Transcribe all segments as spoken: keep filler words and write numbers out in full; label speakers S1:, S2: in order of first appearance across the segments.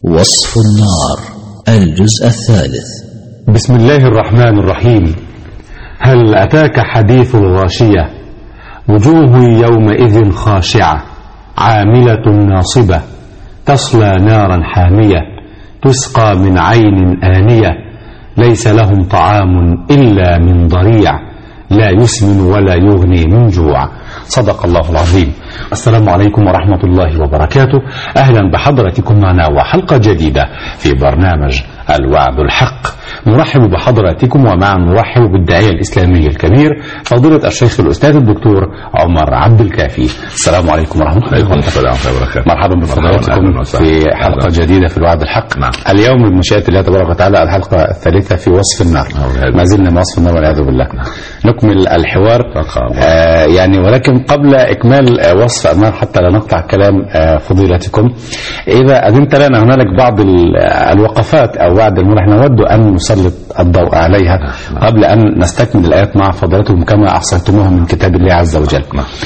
S1: وصف النار الجزء الثالث.
S2: بسم الله الرحمن الرحيم. هل أتاك حديث الغاشية؟ وجوه يومئذ خاشعة عاملة ناصبة تصلى نارا حامية تسقى من عين آنية ليس لهم طعام إلا من ضريع لا يسمن ولا يغني من جوع. صدق الله العظيم. السلام عليكم ورحمة الله وبركاته. أهلا بحضرتكم معنا وحلقة جديدة في برنامج الوعد الحق. نرحب بحضراتكم ومع نرحب بالداعية الإسلامي الكبير فضيلة الشيخ الأستاذ الدكتور عمر عبد الكافي. السلام عليكم ورحمة الله وبركاته. مرحبا بفضلاتكم في حلقة جديدة في الوعد الحق. نعم. اليوم بمشيئة الله تبارك وتعالى الحلقة الثالثة في وصف النار. ما زلنا بوصف النار والعياذ بالله. نكمل الحوار آه يعني ولكن قبل إكمال وصف النار حتى لا نقطع كلام آه فضيلتكم، إذا أذنت لنا هنالك بعض الوقفات أو بعض المرح نود أن نسلط الضوء عليها قبل أن نستكمل الآيات مع فضلاتكم كما أحصيتموها من كتاب الله عز وجل.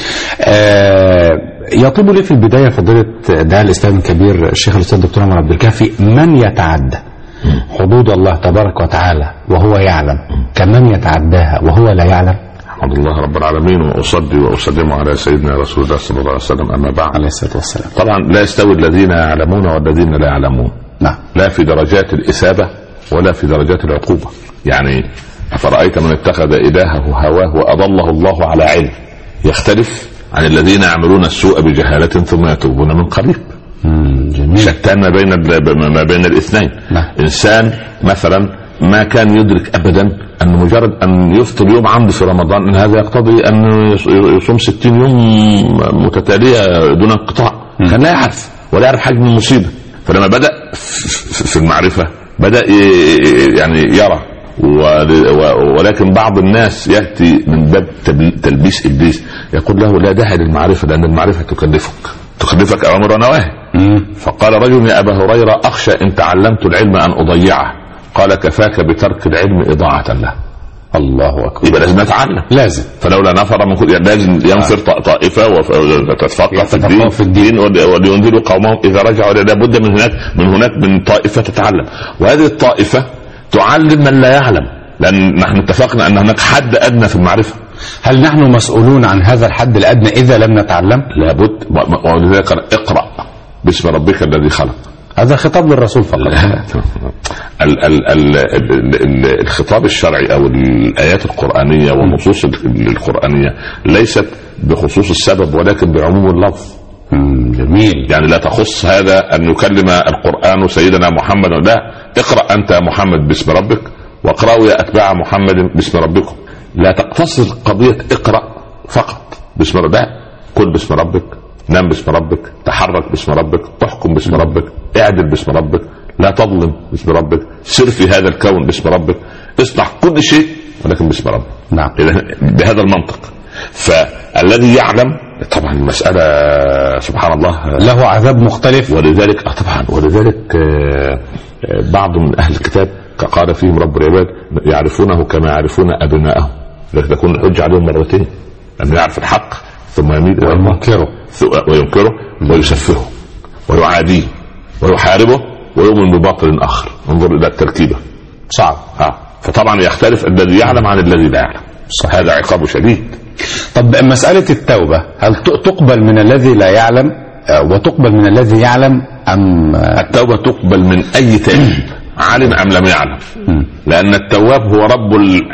S2: آه يطلب لي في البداية فضيلة داعي الإسلام الكبير الشيخ الأستاذ الدكتور عمر عبد الكافي، من يتعدى حدود الله تبارك وتعالى وهو يعلم كمن يتعداها وهو لا يعلم؟
S3: الحمد لله رب العالمين، وأصلي وأسلم على سيدنا رسول الله صلى الله عليه وسلم، أما بعد.
S2: عليه الصلاة والسلام.
S3: طبعا لا يستوي الذين يعلمون والذين لا يعلمون.
S2: نعم.
S3: لا في درجات الإثابة ولا في درجات العقوبة. يعني أفرأيت من اتخذ إلهه هواه وأضله الله على علم، يختلف عن الذين يعملون السوء بجهالة ثم يتوبون من قريب.
S2: جميل.
S3: شتان ما بين ما بين الاثنين.
S2: نعم.
S3: إنسان مثلا ما كان يدرك أبدا أن مجرد أن يفطر يوم عمد في رمضان أن هذا يقتضي أن يصوم ستين يوم متتالية دون انقطاع. كان لا يعرف ولا يعرف حجم المصيبة. فلما بدأ في المعرفة بدأ يعني يرى، ولكن بعض الناس يأتي من باب تلبيس إبليس يقول له لا داعي للمعرفة لأن المعرفة تكلفك تكلفك أوامر ونواهي. فقال رجل يا أبا هريرة أخشى إن تعلمت العلم أن أضيعه. قال كفاك بترك العلم إضاعة له.
S2: الله أكبر.
S3: يبقى لازم نتعلم،
S2: لازم.
S3: فلولا نفر من كل يعني لازم ينفر طائفة وتتفقه في الدين, في الدين ولينذروا قومهم إذا رجعوا. لابد من هناك من هناك من طائفة تتعلم، وهذه الطائفة تعلم من لا يعلم، لأن نحن اتفقنا أن هناك حد أدنى في المعرفة.
S2: هل نحن مسؤولون عن هذا الحد الأدنى إذا لم نتعلم؟
S3: لابد. ولذلك اقرأ باسم ربك الذي خلق.
S2: هذا خطاب للرسول فقط.
S3: ال ال ال ال الخطاب الشرعي او الايات القرانيه والنصوص القرانيه ليست بخصوص السبب ولكن بعموم اللفظ.
S2: جميل.
S3: يعني لا تخص هذا ان يكلم القران سيدنا محمد، لا، اقرا انت يا محمد باسم ربك واقرأوا يا اتباع محمد باسم ربكم. لا تقتصر قضيه اقرا فقط باسم ربك، كل باسم ربك، نام باسم ربك، تحرك باسم ربك، تحكم باسم ربك، اعدل باسم ربك، لا تظلم باسم ربك، سر في هذا الكون باسم ربك، اصلح كل شيء ولكن باسم ربك.
S2: نعم.
S3: بهذا المنطق. فالذي يعلم طبعا المسألة سبحان الله
S2: له عذاب مختلف.
S3: ولذلك طبعا ولذلك بعض من أهل الكتاب قال فيهم رب العباد يعرفونه كما يعرفون أبنائهم، لذلك تكون الحجة عليهم مرتين، أن يعرف الحق ثم يميل
S2: وينكره
S3: وينكره ويسفهه ويعاديه ويحاربه ويؤمن بباطل آخر. انظر إلى التركيبة
S2: صعب.
S3: آه. فطبعا يختلف الذي يعلم عن الذي لا يعلم. صح. هذا عقابه شديد.
S2: طب مسألة التوبة هل تقبل من الذي لا يعلم وتقبل من الذي يعلم أم؟
S3: التوبة تقبل من أي تائب عالم أم لم يعلم. م. لأن التواب هو رب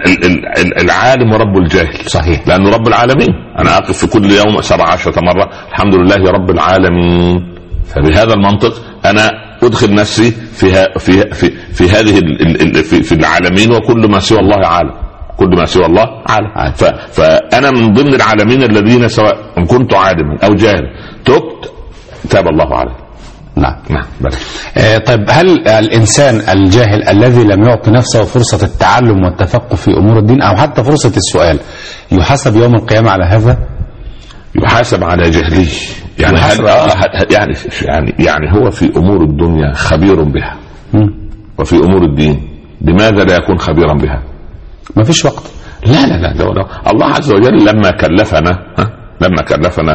S3: العالم ورب الجاهل.
S2: صحيح.
S3: لأنه رب العالمين. أنا أقف في كل يوم سبع عشرة مرة الحمد لله رب العالمين. فبهذا المنطق أنا أدخل نفسي في في في في هذه في, في العالمين، وكل ما سوى الله عالم، كل ما سوى الله عالم. فأنا من ضمن العالمين الذين سواء إن كنت عالما أو جاهل تبت تاب الله عليه.
S2: نعم.
S3: نعم.
S2: آه طيب هل الإنسان الجاهل الذي لم يعطي نفسه فرصة التعلم والتفقه في أمور الدين أو حتى فرصة السؤال يحاسب يوم القيامة على هذا؟
S3: يحاسب على جهله. يعني هل يعني يعني يعني هو في أمور الدنيا خبير بها م. وفي أمور الدين لماذا لا يكون خبيرا بها؟
S2: ما فيش وقت.
S3: لا لا لا, لا, لا. الله عز وجل لما كلفنا لما كلفنا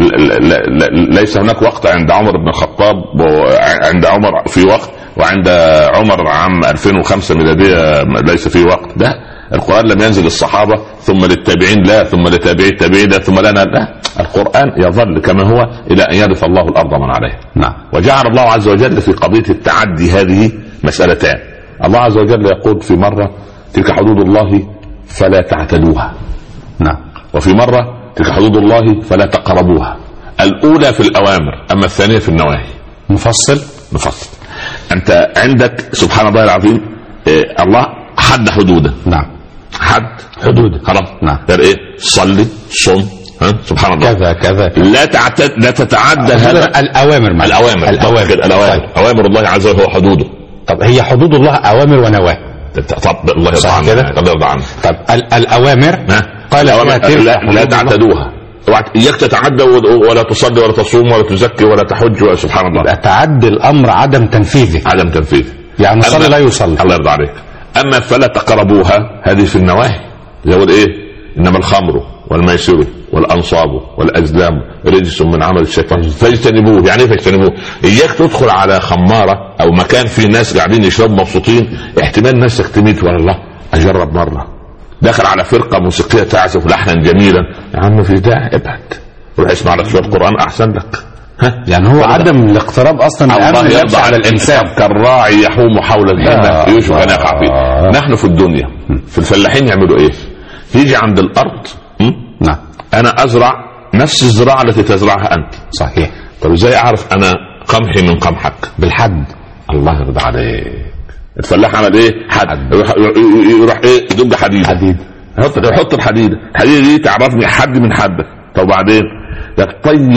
S3: ليس هناك وقت عند عمر بن الخطاب وعند عمر في وقت وعند عمر عام ألفين وخمسة ميلادية ليس في وقت. ده القرآن لم ينزل للصحابة ثم للتابعين لا ثم لتابعي التابعين لا ثم لنا لا. القرآن يظل كما هو إلى أن يرث الله الأرض من عليها. نعم. وجعل الله عز وجل في قضية التعدي هذه مسألتان. الله عز وجل يقول في مرة تلك حدود الله فلا تعتدوها. نعم. وفي مرة تلك حدود الله فلا تقربوها. الأولى في الأوامر أما الثانية في النواهي.
S2: مفصل
S3: مفصل. أنت عندك سبحان الله العظيم إيه الله حد حدوده.
S2: نعم.
S3: حد حدوده خلاص. نعم. ايه صلي صم ها سبحان الله
S2: كذا كذا
S3: لا تعتد لا تتعدى هذا
S2: الأوامر
S3: معنا. الأوامر الأوامر الأوامر طيب. أوامر الله عز وجل هو حدوده.
S2: طب هي حدود الله أوامر ونواهي.
S3: طب الله يرضى عنك الله يرضى عنك.
S2: طب الأوامر
S3: قال لا, لا تعتدوها. إياك تتعدى ولا تصلي ولا تصوم ولا تزكي ولا تحج. سبحان الله.
S2: تعدي الأمر عدم تنفيذه.
S3: عدم تنفيذه
S2: يعني صلي لا يصلي.
S3: الله يرضى عليك. أما فلا تقربوها هذه في النواهي. يقول إيه إنما الخمر والميسر والأنصاب والأزلام رجس من عمل الشيطان فاجتنبوه. يعني فاجتنبوه إياك تدخل على خمارة أو مكان فيه ناس قاعدين يشربوا مبسوطين احتمال نفسك تميت ولا الله أجرب مرة. دخل على فرقة موسيقية تعزف لحنا جميلا يا عم في داعي ابعد روح اسمع لك شوية قرآن أحسن لك.
S2: ها يعني هو عدم الاقتراب أصلا
S3: الله يرضى على الإنسان كالراعي يحوم حول الجنة يوشك أن يقع فيه. نحن في الدنيا في الفلاحين يعملوا إيه يجي عند الأرض
S2: نعم
S3: أنا أزرع نفس الزراعة التي تزرعها أنت.
S2: صحيح.
S3: طب إزاي أعرف أنا قمحي من قمحك؟
S2: بالحد.
S3: الله يرضى عليك. الفلاح عمل إيه حد يروح, يروح إيه يدق حديد
S2: حديد
S3: يحط يحط الحديد الحديد دي تعرفني حد من حدك. طب بعدين طيب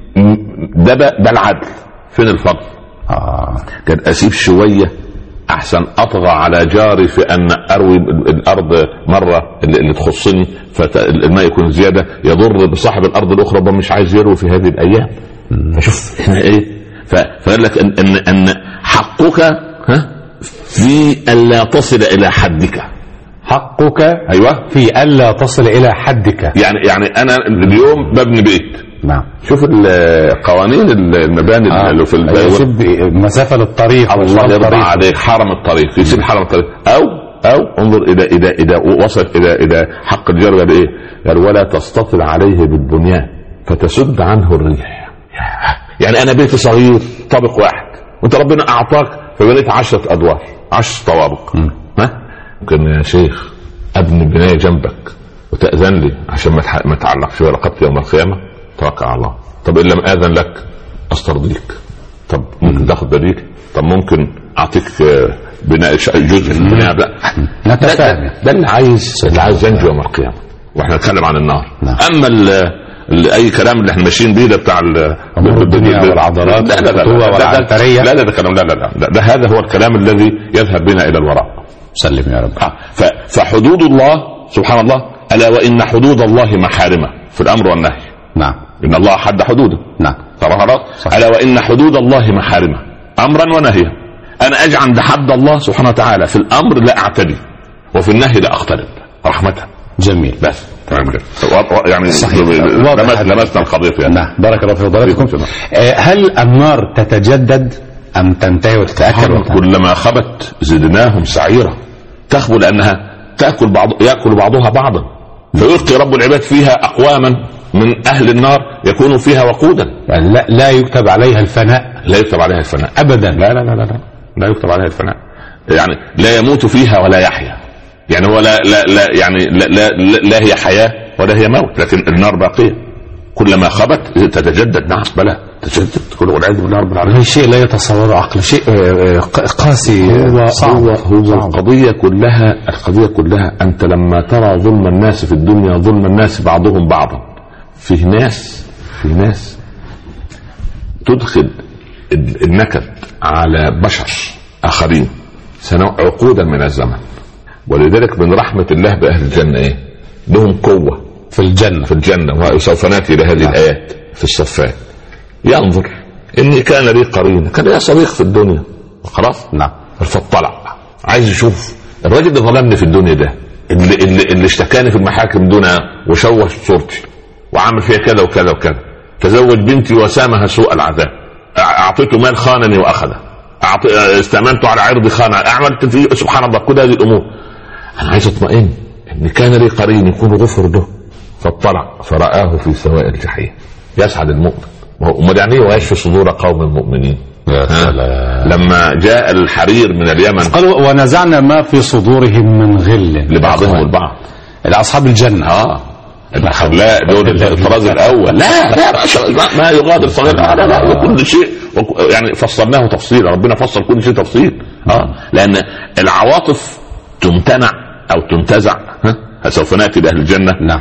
S3: ده ده العدل فين الفضل؟
S2: آه.
S3: كان أسيب شوية احسن اطغى على جاري في ان اروي الارض مره اللي تخصني فالماء يكون زياده يضر بصاحب الارض الاخرى ومش عايز يروي في هذه الايام. فشوف هنا ايه فقال لك ان ان ان حقك ها في الا تصل الى حدك.
S2: حقك
S3: ايوه
S2: في الا تصل الى حدك.
S3: يعني يعني انا اليوم ببني بيت.
S2: نعم.
S3: شوف القوانين المباني
S2: آه.
S3: اللي في
S2: يسيب مسافه للطريق
S3: الله يرضى عليك حرم الطريق يسيب حرم الطريق او او انظر الى اذا اذا وصل الى الى حق الجار قال ايه؟ قال ولا تستطل عليه بالبنيان فتسد عنه الريح. يعني انا بيت صغير طابق واحد وانت ربنا اعطاك فبنيت عشرة ادوار عشر طوابق. ها ممكن يا شيخ ابني بنايه جنبك وتاذن لي عشان ما تعلقش ورقبتي يوم القيامه. توكل على الله. طب ان لم اذن لك استرضيك. طب ممكن تاخد بديل. طب ممكن اعطيك بناء جزء في البناء. لا
S2: نتفاهم.
S3: ده اللي عايز اللي عايز ينجو يوم القيامه واحنا نتكلم عن النار.
S2: نعم.
S3: اما ال اي كلام اللي احنا ماشيين بيه ده بتاع
S2: الدنيا والعضلات
S3: لا لا لا
S2: والعنتريه
S3: لا لا ده كلام لا لا لا ده هذا هو الكلام الذي يذهب بنا الى الوراء.
S2: سلم يا رب.
S3: فحدود الله سبحان الله الا وان حدود الله محارمه في الامر والنهي.
S2: نعم.
S3: إن الله حد حدوده.
S2: نعم.
S3: ألا وإن حدود الله محارمة أمرا ونهيا. أنا أجي عند حد الله سبحانه وتعالى في الأمر لا أعتدي وفي النهي لا أقترب رحمة.
S2: جميل.
S3: بس يعني لمسنا القضية يعني.
S2: نعم. بارك الله في فضلاتكم. هل النار تتجدد أم تنتهي وتتأكل؟
S3: كلما خبت زدناهم سعيرا. تخبو لأنها تأكل بعض يأكل بعضها بعضا فيلقي رب العباد فيها أقواما من أهل النار يكون فيها وقودا.
S2: يعني لا, لا يكتب عليها الفناء.
S3: لا يكتب عليها الفناء
S2: أبدا.
S3: لا لا لا لا لا, لا يكتب عليها الفناء. يعني لا يموت فيها ولا يحيا. يعني هو لا لا لا يعني لا لا, لا, لا هي حياة ولا هي موت لكن النار باقية كلما خبت تتجدد. نعم بلى تتجدد كل والعياذ بالله رب العالمين.
S2: شيء لا يتصور عقل شيء قاسي.
S3: هو صعب. هو, هو صعب. القضية كلها القضية كلها أنت لما ترى ظلم الناس في الدنيا ظلم الناس بعضهم بعضا فيه ناس في ناس تدخل النكد على بشر آخرين عقودا من الزمن. ولذلك من رحمة الله بأهل الجنة إيه؟ لهم قوة في الجنة في الجنة وسوف نأتي إلى هذه الآيات في الصفات. ينظر إني كان لي قرين كان لي صديق في الدنيا خلاص.
S2: نعم.
S3: فاطلع عايز يشوف الراجل اللي ظلمني في الدنيا ده اللي, اللي, اللي اشتكاني في المحاكم دون وشوه صورتي وعمل فيها كذا وكذا وكذا، تزوج بنتي وسامها سوء العذاب، اعطيته مال خانني واخذه، استأمنته على عرض خانه، عملت فيه سبحان الله. كل هذه الامور انا عايز اطمئن ان كان لي قرين يكون غفر له، فاطلع فرآه في سواء الجحيم. يسعد المؤمن. امال يعني ايه ويشفي صدور قوم المؤمنين؟ لما جاء الحرير من اليمن
S2: قالوا ونزعنا ما في صدورهم من غل
S3: لبعضهم البعض،
S2: لاصحاب الجنه. اه
S3: لا دول الطراز الاول، لا لا ما يغادر صغير، لا لا, لا كل شيء يعني فصلناه تفصيلا، ربنا فصل كل شيء تفصيل. اه لان العواطف تمتنع او تنتزع، ها سوف ناتي لاهل الجنه.
S2: نعم.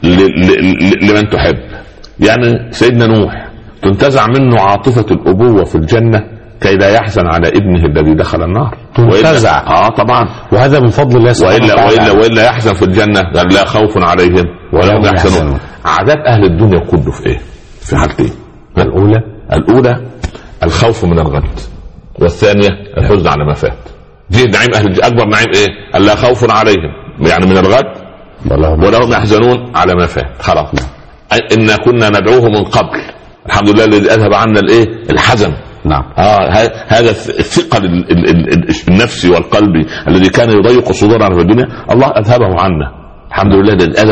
S3: لمن تحب، يعني سيدنا نوح تنتزع منه عاطفه الابوه في الجنه كي لا يحزن على ابنه الذي دخل النار.
S2: تنتزع.
S3: اه طبعا،
S2: وهذا من فضل الله سبحانه
S3: وإلا, وإلا, وإلا يحزن في الجنة، قال لا خوف عليهم ولا هم يحزنون. عذاب أهل الدنيا كله في إيه؟ في حالتين. الأولى الأولى الخوف من الغد، والثانية الحزن على ما فات. دي نعيم أهل الجنة. أكبر نعيم إيه؟ لا خوف عليهم يعني من الغد ولا هم يحزنون على ما فات. خلاص إن كنا ندعوه من قبل، الحمد لله الذي أذهب عنا الإيه؟ الحزن.
S2: نعم.
S3: آه هذا الثقل النفسي والقلبي الذي كان يضيق صدورنا في الدنيا، الله أذهبه عنا الحمد لله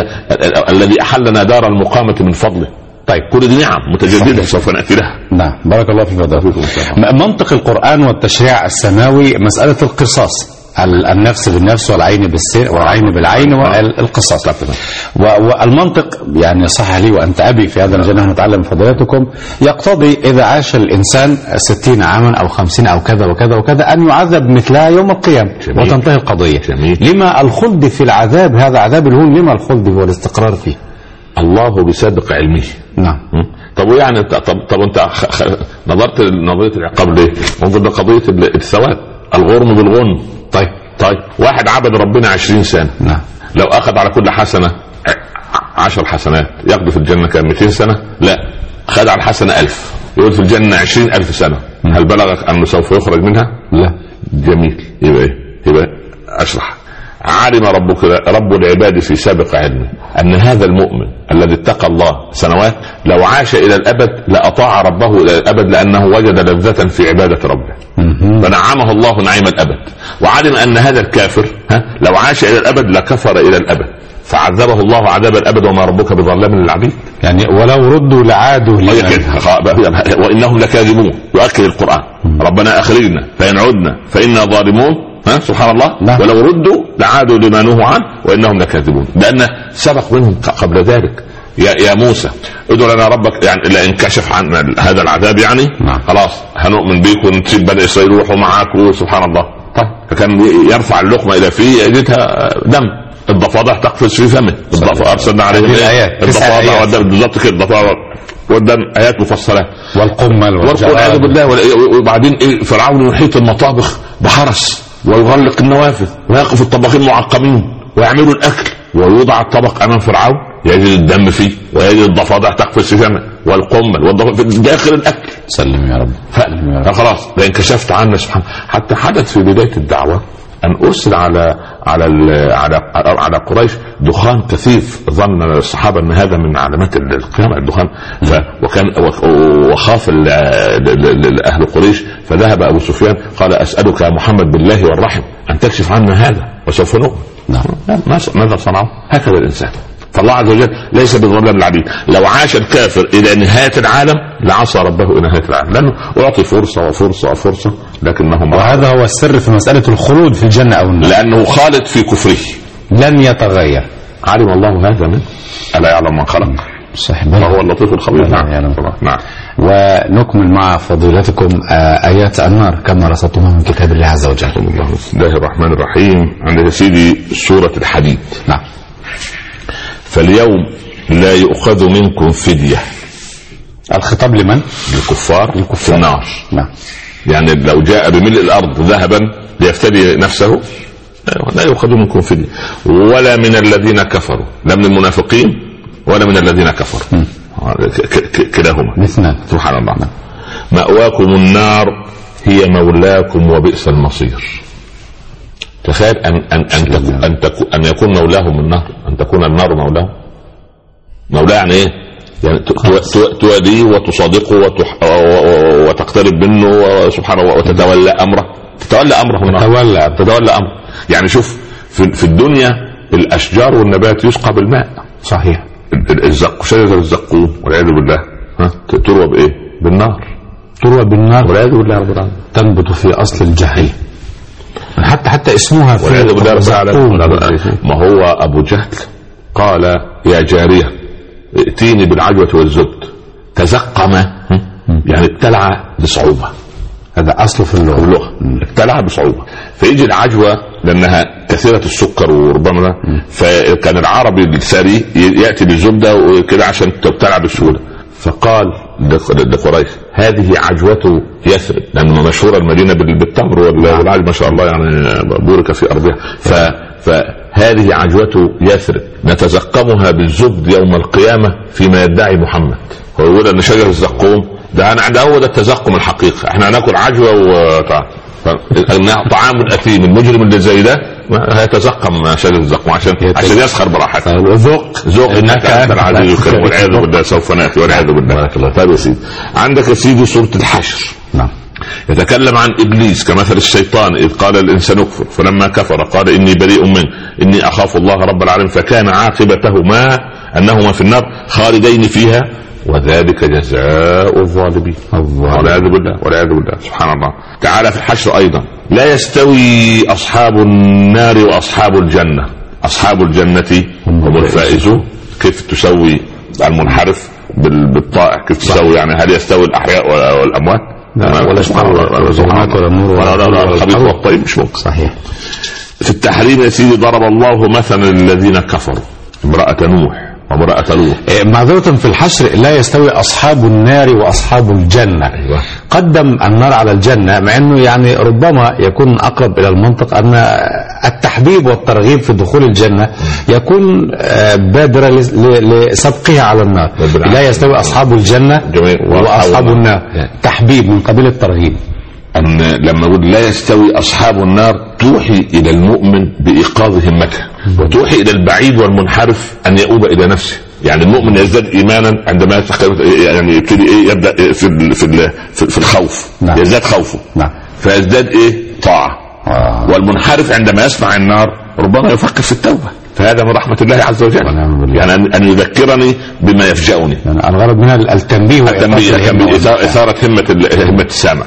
S3: الذي أحلنا دار المقامة من فضله. طيب كل دي نعم متجددة سوف نأتي لها.
S2: نعم بارك الله فيك فضلكم. منطق القرآن والتشريع السماوي مسألة القصاص، النفس بالنفس والعين بالسين والعين بالعين والقصاص. والمنطق يعني صح لي وأنت أبي في هذا الجنة نتعلم فضيلتكم، يقتضي إذا عاش الإنسان ستين عاما أو خمسين أو كذا وكذا وكذا أن يعذب مثلها يوم القيامة وتنتهي القضية.
S3: جميل.
S2: لما الخلد في العذاب؟ هذا عذاب الهون، لما الخلد والاستقرار فيه؟
S3: الله بسابق علمه.
S2: نعم.
S3: طب يعني طب, طب انت خ... خ... نظرت لنظريه العقاب ليه؟ منظر لقضيه الثواب، الغرم بالغنم.
S2: طيب
S3: طيب واحد عبد ربنا عشرين سنة،
S2: نعم،
S3: لو اخذ على كل حسنة عشر حسنات يقضي في الجنة كان مئتين سنة؟ لا، خد على الحسنة ألف يقول في الجنة عشرين ألف سنة. هل بلغك أنه سوف يخرج منها؟
S2: لا.
S3: جميل. يبقى ايه؟ يبقى اشرح. علم ربك رب العباد في سابق علمه أن هذا المؤمن الذي اتقى الله سنوات لو عاش إلى الأبد لأطاع ربه إلى الأبد، لأنه وجد لذة في عبادة ربه فنعمه الله نعيم الأبد. وعلم أن هذا الكافر ها لو عاش إلى الأبد لكفر إلى الأبد فعذبه الله عذاب الأبد وما ربك بظلام للعبيد.
S2: يعني ولو ردوا لعادوا
S3: وإنهم لكاذبون. يؤكد القرآن ربنا أخرجنا فإن عدنا فإنا ظالمون. ها سبحان الله. لا. ولو ردوا لعادوا لما نهوا عنه وإنهم لكاذبون، لأن سبق منهم قبل ذلك. يا يا موسى ادعو لنا ربك، يعني لئن كشف عن هذا العذاب يعني نعم. خلاص هنؤمن بيك ونسيب بني إسرائيل يروحوا معاك وسبحان الله. طيب فكان يرفع اللقمة إلى فيه يجدها دم، الضفادع تقفز في فمه، الضفادع أرسلنا عليهم
S2: الآيات
S3: الضفادع والدم بالضبط كده، الضفادع والدم آيات مفصلة.
S2: والقمل
S3: والعياذ بالله. وبعدين إيه فرعون يحيط المطابخ بحرس ويغلق النوافذ ويقف الطباخين معقمين ويعملوا الأكل ويوضع الطبق أمام فرعون يجد الدم فيه ويجد الضفادع تقفز في فمه والقمل والضفادع في داخل الأكل.
S2: سلم يا رب.
S3: فخلاص لأن كشفت عنا سبحانه. حتى حدث في بداية الدعوة أن أرسل على على على على قريش دخان كثيف، ظن الصحابة أن هذا من علامات القيامة الدخان، وكان وخاف أهل قريش. فذهب أبو سفيان قال أسألك يا محمد بالله والرحم أن تكشف عنا هذا وسوف نؤمن. نعم. ماذا صنعوا؟ هكذا الإنسان. فالله عز وجل ليس بظلام العبيد. لو عاش الكافر إلى نهاية العالم لعصى ربه إلى نهاية العالم، لأنه أعطي فرصة وفرصة وفرصة لكنهم.
S2: وهذا هو السر في مسألة الخلود في الجنة أو النار،
S3: لأنه خالد في كفره
S2: لن يتغير.
S3: علم الله هذا منه ألا يعلم من خلق.
S2: صحيح.
S3: وهو اللطيف الخبير.
S2: نعم.
S3: نعم. نعم.
S2: ونكمل مع فضيلتكم آيات النار كما رصدتموها من كتاب الله عز وجل.
S3: بسم الله الرحمن الرحيم. عند سيدي سورة الحديد.
S2: نعم.
S3: فاليوم لا يؤخذ منكم فدية.
S2: الخطاب لمن؟
S3: للكفار.
S2: الكفار
S3: في النار.
S2: نعم.
S3: يعني لو جاء بملء الأرض ذهبا ليفتدي نفسه لا يؤخذ منكم فدية، ولا من الذين كفروا، لا من المنافقين ولا من الذين كفروا. كلاهما
S2: مثنان.
S3: سبحان الله. نعم. مأواكم النار هي مولاكم وبئس المصير. تخيل أن أن أن, تكون أن, تكون أن يكون مولاهم النار، أن تكون النار مولاهم. مولاه يعني ايه؟ يعني تواليه وتصادقه وتح... وتقترب منه وسبحانه وتتولى امره، تتولى امره
S2: تتولى
S3: تتولى امره. يعني شوف في, في الدنيا الاشجار والنبات يسقى بالماء،
S2: صحيح.
S3: الزق شجره الزقوم والعياذ بالله ها تروى بايه؟ بالنار،
S2: تروى بالنار
S3: والعياذ بالله رب العالمين،
S2: تنبت في اصل الجحيم، حتى حتى اسمها في
S3: والعياذ بالله رب العالمين. ما هو ابو جهل قال يا جاريه ائتيني بالعجوه والزبد، تزقم يعني ابتلع بصعوبه،
S2: هذا اصله في اللغه,
S3: اللغة. ابتلع بصعوبه. فيجي العجوه لانها كثيره السكر وربما، فكان العربي الثري ياتي بالزبده وكده عشان تبتلع بسهوله، فقال لقريش هذه عجوة يثرب، لأنه مشهورة المدينة بالتمر والعجوة ما شاء الله يعني بورك في أرضها. فهذه عجوة يثرب نتزقمها بالزبد يوم القيامة فيما يدعي محمد. هو يقول أن شجر الزقوم ده أنا عند أول التزقم الحقيقة، احنا هناكل عجوة وطعام طعام الأثيم المجرم اللي زي ده هيتزقم شجر الزقوم عشان عشان يسخر براحته.
S2: ذوق
S3: ذوق انك انت العزيز الكريم والعياذ بالله سوف ناتي والعياذ بالله. طيب يا سيدي، عندك يا سيدي سورة الحشر.
S2: نعم.
S3: يتكلم عن ابليس كمثل الشيطان اذ قال الانسان اكفر فلما كفر قال اني بريء منه اني اخاف الله رب العالمين فكان عاقبتهما انهما في النار خالدين فيها وذلك جزاء الظالمين. والعياذ بالله والعياذ بالله سبحان الله. تعالى في الحشر ايضا لا يستوي اصحاب النار واصحاب الجنه، اصحاب الجنه هم الفائزون. كيف تسوي المنحرف بالطائع؟ كيف تسوي يعني هل يستوي الاحياء والاموات؟
S2: ولا الظلمات ولا النور
S3: ولا الخبيث والطيب، مش ممكن.
S2: صحيح.
S3: في التحريم يا سيدي ضرب الله مثلا الذين كفروا امرأة نوح وامرأة لوط.
S2: معذرة في الحشر لا يستوي أصحاب النار وأصحاب الجنة.
S3: أيوة.
S2: قدم النار على الجنة مع أنه يعني ربما يكون أقرب إلى المنطق أن التحبيب والترغيب في دخول الجنة يكون بادرة لسبقها على النار. لا يستوي أصحاب الجنة وأصحاب النار، تحبيب من قبيل الترغيب.
S3: أن لما يقول لا يستوي أصحاب النار توحي إلى المؤمن بإيقاظ همته، وتوحي إلى البعيد والمنحرف أن يؤوب إلى نفسه. يعني المؤمن يزداد إيمانا عندما يعني يبتدي إيه يبدأ في في في الخوف. نعم. يزداد خوفه.
S2: نعم.
S3: فيزداد إيه طاعة. آه. والمنحرف عندما يسمع النار ربما يفكر في التوبة. فهذا من رحمة الله عز وجل. يعني أن يذكرني بما يفجأني.
S2: يعني الغرض منها التنبيه
S3: التنبيه إثارة همة همة السامع.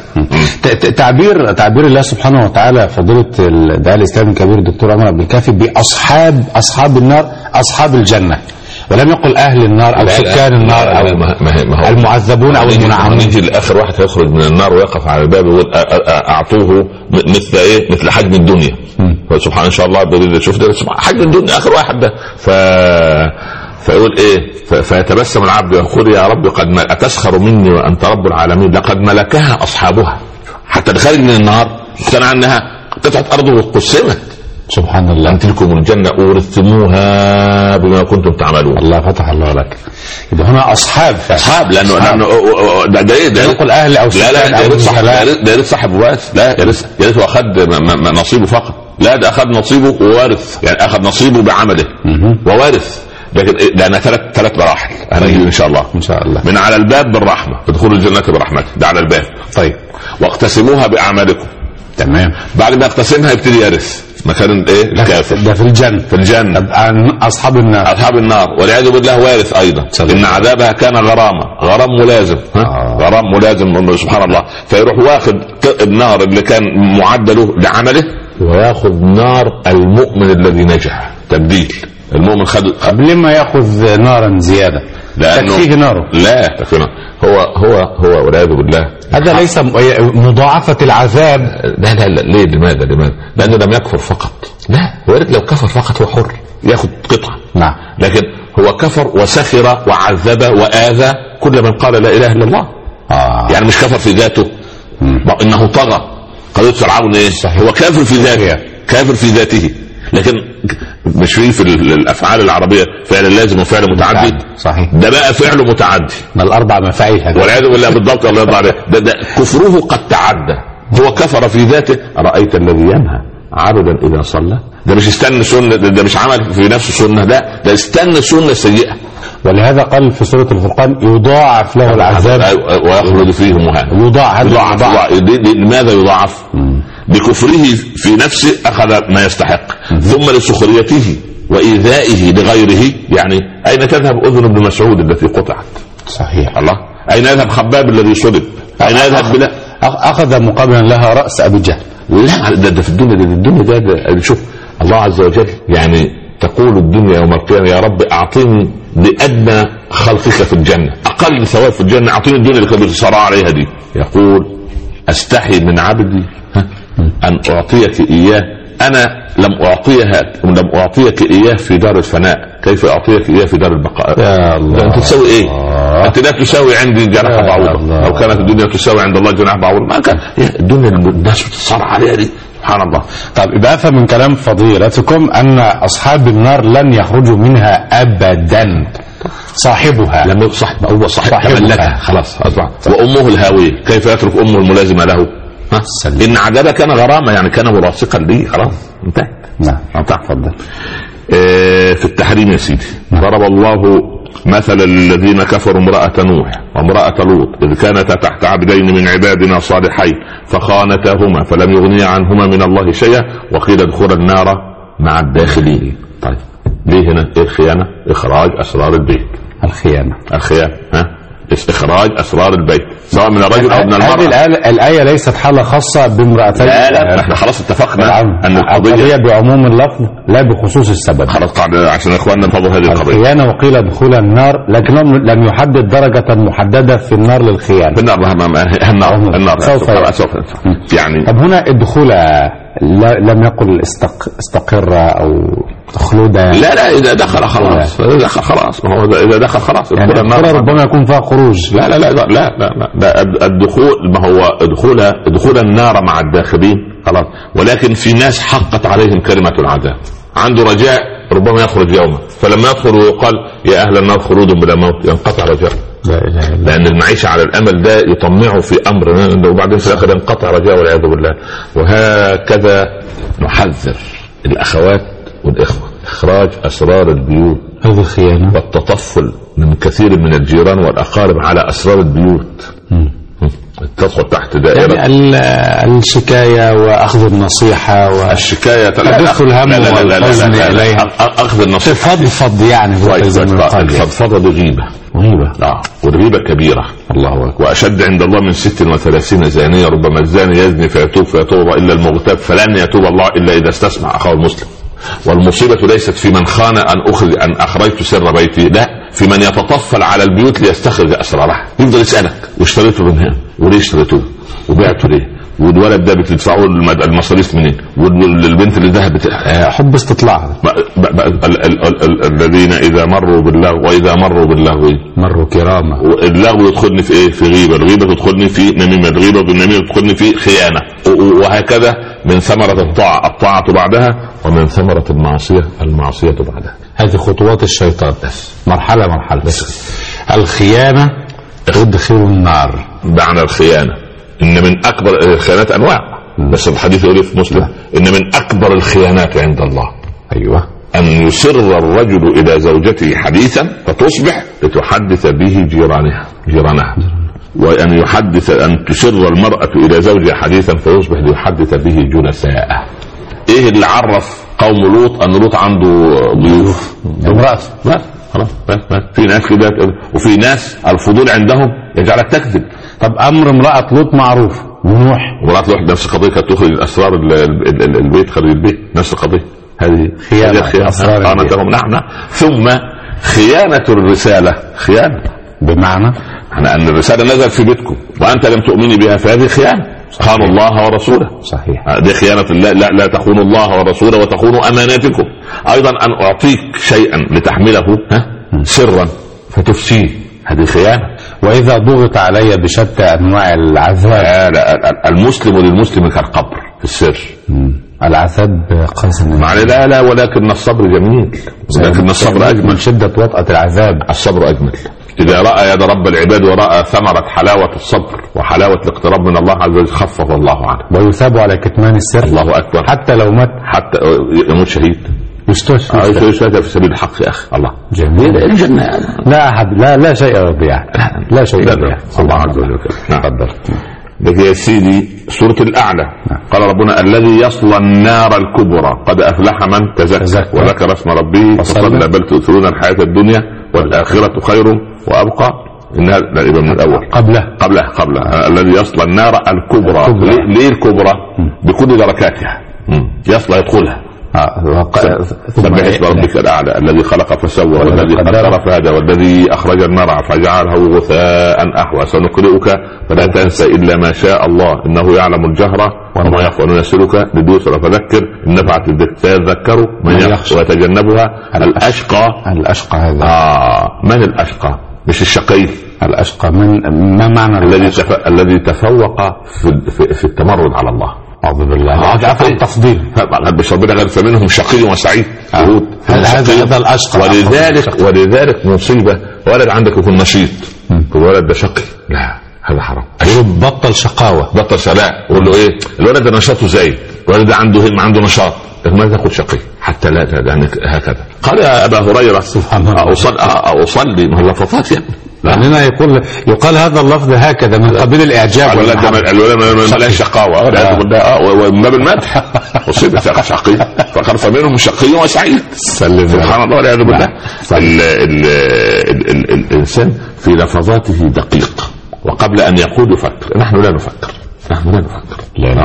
S2: تعبير تعبير الله سبحانه وتعالى فضيلة الداعية الإسلامي الكبير الدكتور عمر عبد الكافي بأصحاب أصحاب النار أصحاب الجنة، ولم يقل أهل النار أو سكان النار أو المعذبون أو المنعمون.
S3: نيجي لآخر واحد هيخرج من النار ويقف على الباب ويقول أعطوه مثل إيه مثل حجم الدنيا. سبحان إن شاء الله شوف ده حجم الدنيا آخر واحد ده. ف فيقول ايه فيتبسم العبد ويقول يا رب قد أتسخر مني وأنت رب العالمين لقد ملكها أصحابها. حتى الخارج من النار اقتنع أنها قطعة أرض وقسمت.
S2: سبحان الله.
S3: أن تلكم الجنة أورثتموها بما كنتم تعملون.
S2: الله فتح الله لك. يبقى هنا أصحاب
S3: أصحاب لأنه لأنه ده ده إيه ده
S2: يقول أهل أو
S3: لا لا ده يرث صاحب ده يرث صاحب وارث. لا يرث يرث وأخذ نصيبه فقط. لا ده أخذ نصيبه ووارث، يعني أخذ نصيبه بعمله ووارث. لكن لأن ثلاث ثلاث مراحل هنجي إن شاء الله.
S2: إن شاء الله.
S3: من على الباب بالرحمة فدخول الجنة برحمته، ده على الباب.
S2: طيب.
S3: واقتسموها بأعمالكم.
S2: تمام.
S3: بعد ما يقتسمها يبتدي يرث مكان ايه الكافر.
S2: ده في الجنة.
S3: في الجنة.
S2: أصحاب النار.
S3: أصحاب النار والعياذ بالله وارث أيضا. إن عذابها كان غرامة، غرام ملازم. آه. غرام ملازم سبحان الله. فيروح واخد النار اللي كان معدله لعمله وياخذ نار المؤمن الذي نجح. تبديل. المؤمن خد
S2: قبل ما ياخذ نارا زياده تكفيه ناره.
S3: لا تكفيه هو هو هو والعياذ بالله
S2: هذا ليس مضاعفه العذاب.
S3: لا لا لا ليه لماذا لماذا لانه لم يكفر فقط. لا هو لو كفر فقط هو حر ياخذ قطعه.
S2: نعم.
S3: لكن هو كفر وسخر وعذب واذى كل من قال لا اله الا الله.
S2: آه.
S3: يعني مش كفر في ذاته. مم. انه طغى قضيه فرعون ايه. صحيح. هو كافر في ذاته كافر في ذاته لكن مش في في الافعال العربيه فعل لازم وفعل متعدي.
S2: صحيح.
S3: ده بقى فعله متعدي.
S2: ما الاربع مفاعيل هذا
S3: والعياذ بالله بالضبط. الله يرضى عليه. ده, ده كفره قد تعدى. هو كفر في ذاته. ارايت الذي ينهى عبدا اذا صلى. ده مش استنى سنه، ده مش عمل في نفسه سنه، لا ده استنى سنه سيئه
S2: ولهذا قال في سورة الفرقان يضاعف له العذاب
S3: ويخلد فيه مهانا.
S2: يضاعف.
S3: يضاعف. لماذا يضاعف؟ بكفره في نفسه أخذ ما يستحق، ثم لسخريته وإيذائه لغيره. يعني أين تذهب أذن ابن مسعود التي قطعت؟
S2: صحيح.
S3: الله. أين يذهب خباب الذي صلب؟ أين يذهب بلا
S2: أخذ مقابلا لها رأس أبي جهل؟
S3: لا، ده, ده في الدنيا، ده الدنيا ده, ده شوف الله عز وجل يعني تقول الدنيا يوم القيامة يا رب أعطيني لأدنى خلقك في الجنة، أقل ثواب في الجنة، أعطيني الدنيا اللي كانت بتصارع عليها دي. يقول أستحي من عبدي أن أعطيك إياه، أنا لم أعطيها لم أعطيك إياه في دار الفناء، كيف أعطيك إياه في دار البقاء؟
S2: يا الله.
S3: أنت تسوي إيه؟ أنت لا تساوي عندي جناح بعوضة. لو كانت الدنيا تساوي عند الله جناح بعوضة ما كان. الدنيا الناس بتصارع عليها دي سبحان الله.
S2: طب يبقى أفهم من كلام فضيلتكم أن أصحاب النار لن يخرجوا منها أبدا. صاحبها
S3: لم يصح هو صاحب تملكها خلاص أصبح. وأمه الهاوية كيف يترك أمه الملازمة له؟ ها؟ إن عدد كان غرامة يعني كان ملاصقا لي خلاص انتهت.
S2: نعم
S3: تفضل. إيه في التحريم يا سيدي ضرب الله مثل الذين كفروا امرأة نوح وامرأة لوط إذ كانتا تحت عبدين من عبادنا صالحين فخانتاهما فلم يغنيا عنهما من الله شيئا وقيل ادخلا النار مع الداخلين. طيب ليه هنا ايه الخيانة؟ إخراج أسرار البيت.
S2: الخيانة
S3: الخيانة ها إخراج أسرار البيت سواء من الرجل أو من المرأة.
S2: هذه الآية ليست حالة خاصة بامرأتين.
S3: لا لا احنا خلاص اتفقنا أن
S2: القضية بعموم اللفظ لا بخصوص السبب.
S3: خلاص قاعدة عشان إخواننا نفضل هذه القضية.
S2: الخيانة وقيل دخول النار لكنهم لم يحدد درجة محددة في النار للخيانة.
S3: في النار النار النار
S2: سوف
S3: سوف يعني.
S2: طب هنا الدخول لم يقل استق... استقر أو تخلد.
S3: لا لا إذا دخل خلاص إذا دخل خلاص ما هو إذا دخل خلاص.
S2: يعني الدخول ربما يكون فيها خروج.
S3: لا لا لا لا لا, لا, لا. الدخول ما هو دخول دخول النار مع الداخلين خلاص، ولكن في ناس حقت عليهم كلمة العذاب عنده رجاء ربما يخرج يوما فلما يدخل ويقال يا أهل النار خلود بلا موت ينقطع رجاء.
S2: لا إله إلا
S3: لأن المعيشة على الأمل ده يطمعه في أمر وبعدين في الآخر ينقطع رجاء والعياذ بالله. وهكذا نحذر الأخوات والإخوة إخراج أسرار البيوت
S2: هذه خيانة
S3: والتطفل من كثير من الجيران والأقارب على أسرار البيوت. تدخل تحت دائرة
S2: يعني الشكاية وأخذ النصيحة
S3: والشكاية
S2: تدخل الهم والحزن إليها.
S3: أخذ النصيحة
S2: تفضفض يعني
S3: الفضفضة دي غيبة
S2: غيبة
S3: آه. والغيبة كبيرة الله أكبر وأشد عند الله من ست وثلاثين زانية ربما الزاني يزني فيتوب فيتوب إلا المغتاب فلن يتوب الله إلا إذا استسمع أخاه المسلم. والمصيبة ليست في من خان أن أخرج أن أخرجت سر بيتي، لا في من يتطفل على البيوت ليستخرج أسرارها. يفضل يسألك واشتريته من هنا وليه اشتريته وبعته ليه والولد ده بتدفعوا المصاريف منين والبنت اللي ذهبت
S2: حب استطلاع.
S3: الذين إذا مروا باللغو وإذا مروا باللغو
S2: مروا كرامة.
S3: اللغو يدخلني في إيه؟ في غيبة. الغيبة تدخلني في نميمة. الغيبة والنميمة تدخلني في خيانة. وهكذا من ثمرة الطاعة الطاعة بعدها ومن ثمرة المعصية المعصية بعدها.
S2: هذه خطوات الشيطان بس مرحلة مرحلة بس. الخيانة تدخل النار.
S3: معنى الخيانة إن من أكبر الخيانات أنواع بس الحديث يقول في مسلم إن من أكبر الخيانات عند الله
S2: أيوة
S3: أن يسر الرجل إلى زوجته حديثا فتصبح لتحدث به جيرانها جيرانها وأن يحدث أن تسر المرأة إلى زوجها حديثا فيصبح ليحدث به جلساءه. إيه اللي عرف قوم لوط أن لوط عنده ضيوف؟
S2: امرأة.
S3: لا خلاص في ناس كده وفي ناس الفضول عندهم يجعلك تكذب.
S2: طب أمر امرأة لوط معروف ونوح
S3: امرأة لوط نفس القضية كانت تخرج أسرار البيت خارج البيت نفس القضية هذه
S2: خيانة أسرار
S3: نعم نعم. ثم خيانة الرسالة خيانة
S2: بمعنى
S3: أن الرسالة نزل في بيتكم وأنت لم تؤمني بها فهذه خيانة. خان الله ورسوله
S2: صحيح
S3: دي خيانة. لا, لا, لا تخونوا الله ورسوله وتخونوا أماناتكم. أيضا أن أعطيك شيئا لتحمله ها سرا فتفسيه هذه خيانة.
S2: وإذا ضغط علي بشتى أنواع العذاب.
S3: لا المسلم للمسلم كالقبر في السر.
S2: العذاب قاسم
S3: معنى لا لا ولكن الصبر جميل ولكن الصبر أجمل.
S2: شدة وطأة العذاب
S3: الصبر أجمل. إذا رأى يد رب العباد ورأى ثمرة حلاوة الصبر وحلاوة الاقتراب من الله عز وجل خفف الله عنه.
S2: ويثاب على كتمان السر.
S3: الله أكبر.
S2: حتى لو مات
S3: حتى يموت شهيد
S2: يستشهد
S3: يستشهد في سبيل الحق يا اخي. الله
S2: جميل.
S3: الجنه
S2: لا أحد لا لا شيء يضيع لا شيء يضيع.
S3: الله عز وجل. نعم. لكن يا سيدي سورة الأعلى قال ربنا الذي يصلى النار الكبرى قد أفلح من تزكى وذكر اسم ربه فصلى بل تؤثرون الحياة الدنيا والآخرة خير وأبقى. إنها لا من الأول
S2: قبله
S3: قبله قبله الذي يصلى النار الكبرى. الكبرى. ليه الكبرى؟ بكل دركاتها يصلى يدخلها. سبح اسم ربك الأعلى الذي خلق فسوى والذي قدر فهدى والذي أخرج المرعى فجعله غثاء أحوى سنقرئك فلا تنسى إلا ما شاء الله إنه يعلم الجهر وما يخفى ونيسرك لليسرى فذكر إن نفعت الذكر سيذكر من يخشى ويتجنبها الأشقى.
S2: الأشقى هذا
S3: آه من الأشقى؟ مش الشقي.
S2: الأشقى من ما معنى
S3: الذي تف... الذي تفوق في, في, في التمرد على الله.
S2: أعوذ بالله. هذا التفضيل
S3: مش ربنا غير فمنهم شقي وسعيد.
S2: هذا هذا الأشقى.
S3: ولذلك ولذلك مصيبة ولد عندك يكون نشيط الولد ده شقي. لا هذا حرام.
S2: بطل شقاوة بطل
S3: شلاء. قول له ايه الولد ده نشاطه زايد الولد ده عنده هم عنده نشاط ما تاخد شقي حتى لا لأنك هكذا. قال يا أبا هريرة سبحان الله أصلي أصلي من لفظات يعني
S2: لأننا يقول يقال هذا اللفظ هكذا من قبيل الإعجاب.
S3: الولد ما لا شقاوة ومن باب المدح وصيبة شقي فقال فمنهم شقي وسعيد. سبحان الله والعياذ بالله. الإنسان في لفظاته دقيق وقبل أن يقول يفكر. نحن لا نفكر نحن لا نفكر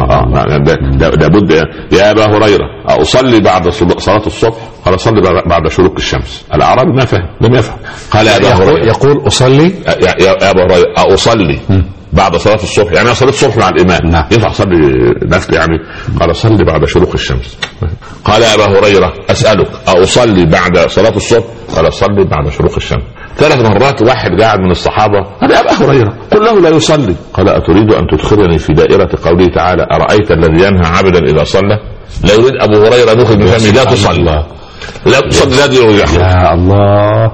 S3: لا بد. يا أبا هريرة أصلي بعد صلاة الصبح؟ قال أصلي بعد شروق الشمس. الأعرابي ما فهم لم يفهم. قال يا أبا هريرة
S2: يقول أصلي
S3: يا أبا هريرة أصلي بعد صلاة الصبح يعني أصلي الصبح مع الإمام ينفع أصلي نفل يعني؟ قال أصلي بعد شروق الشمس. قال يا أبا هريرة أسألك أصلي بعد صلاة الصبح؟ قال أصلي بعد شروق الشمس. ثلاث مرات واحد قاعد من الصحابة قال يا أبا هريرة قل له لا يصلي. قال أتريد أن تدخلني في دائرة قوله تعالى أرأيت الذي ينهى عبدا إذا صلى؟ لا يريد أبو هريرة دخل من فمه لا تصلي لا تصلي لا يرجع
S2: يا الله.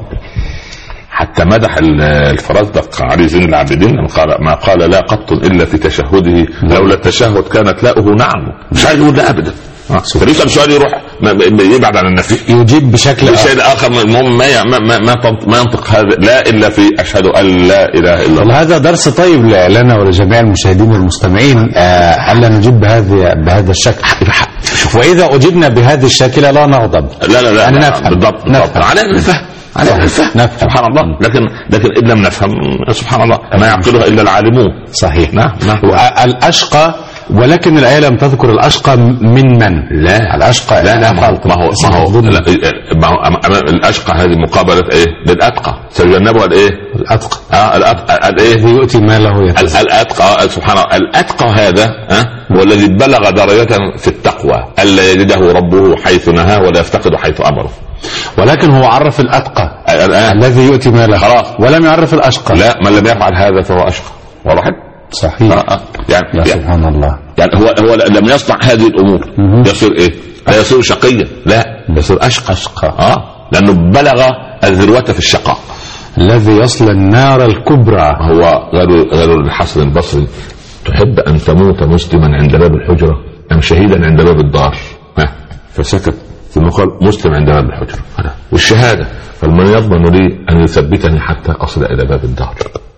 S3: حتى مدح الفرزدق علي زين العابدين قال ما قال لا قط إلا في تشهده لولا التشهد كانت لاؤه نعم. مش عايز يقول لا أبدا. فليسأل سؤال يروح يبعد عن النفي
S2: يجيب بشكل
S3: بشيء آخر. المهم ما ما ما ما ينطق هذا لا إلا في أشهد أن لا إله إلا الله.
S2: هذا درس طيب لنا ولجميع المشاهدين والمستمعين ألا نجيب بهذا بهذا الشكل. وإذا أجبنا بهذا الشكل لا نغضب
S3: لا لا لا
S2: نفهم
S3: بالضبط على الفهم على الفهم سبحان الله. لكن لكن إن لم نفهم سبحان الله ما يعقلها إلا العالمون.
S2: صحيح. نعم الأشقى ولكن الآية لم تذكر الأشقى من من؟
S3: لا
S2: الأشقى
S3: لا لا ما هو ما هو, ما هو, ما هو الأشقى هذه مقابلة إيه للأتقى سيجنبها الإيه
S2: الأتقى
S3: آه الأتقى الإيه
S2: يؤتي ماله يتزكى.
S3: الأتقى سبحان الله. الأتقى هذا آه هو الذي بلغ درجة في التقوى ألا يجده ربه حيث نهاه ولا يفتقد حيث أمره.
S2: ولكن هو عرف الأتقى الذي يؤتي ماله خلاص ولم يعرف الأشقى.
S3: لا من لم يفعل هذا فهو أشقى. واضح؟
S2: صحيح.
S3: آه آه. يعني,
S2: يعني سبحان الله.
S3: يعني هو هو لم يصنع هذه الامور يصير ايه؟ لا يصير شقيا لا يصير اشقى
S2: اشقى
S3: اه لانه بلغ الذروه في الشقاء.
S2: الذي يصل النار الكبرى.
S3: هو غير غير الحسن البصري تحب ان تموت مسلما عند باب الحجره ام شهيدا عند باب الدار؟ ها فسكت ثم قال مسلم عند باب الحجره والشهاده فمن يضمن لي ان يثبتني حتى اصل الى باب الدار.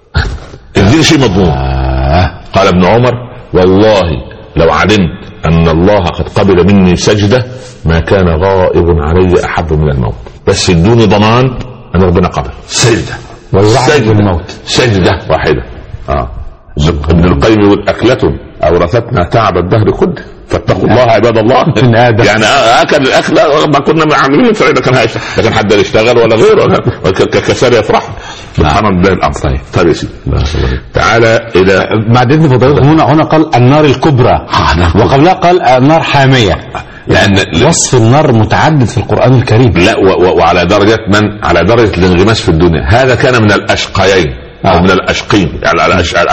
S3: الدين شيء مضمون. آه. قال ابن عمر والله لو علمت أن الله قد قبل مني سجدة ما كان غائب علي أحب من الموت. بس ادوني ضمان أن ربنا قبل سجدة
S2: سجدة الموت
S3: سجدة واحدة. آه. ابن القيم يقول أكلة أورثتنا تعب الدهر كله فاتقوا الله عباد الله. يعني أكل الأكل ما كنا عاملين فإذا كان هايشة لكن حد يشتغل ولا غيره ولا كسر يفرح سبحان الله الأمر. طيب يا سيدي تعالى إلى
S2: بعدين فضيلة هنا هنا قال النار الكبرى وقبلها قال النار حامية لأن وصف النار متعدد في القرآن الكريم.
S3: لا وعلى درجة من على درجة الانغماس في الدنيا. هذا كان من الأشقيين أو من الأشقين يعني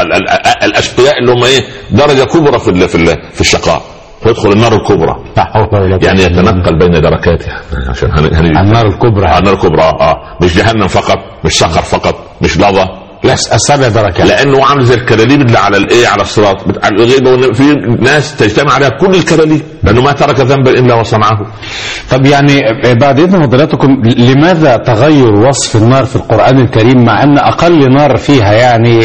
S3: الأشقياء اللي هم إيه درجة كبرى في في في الشقاء ويدخل النار الكبرى يعني يتنقل بين دركاتها عشان
S2: النار الكبرى
S3: النار الكبرى اه مش جهنم فقط مش سقر فقط مش لظى لا
S2: السبع دركات،
S3: لانه عامل زي الكلاليب اللي على الايه على الصراط في ناس تجتمع عليها كل الكلاليب لانه ما ترك ذنبا الا وصنعه.
S2: طب يعني بعد اذن فضيلتكم لماذا تغير وصف النار في القرآن الكريم مع ان اقل نار فيها يعني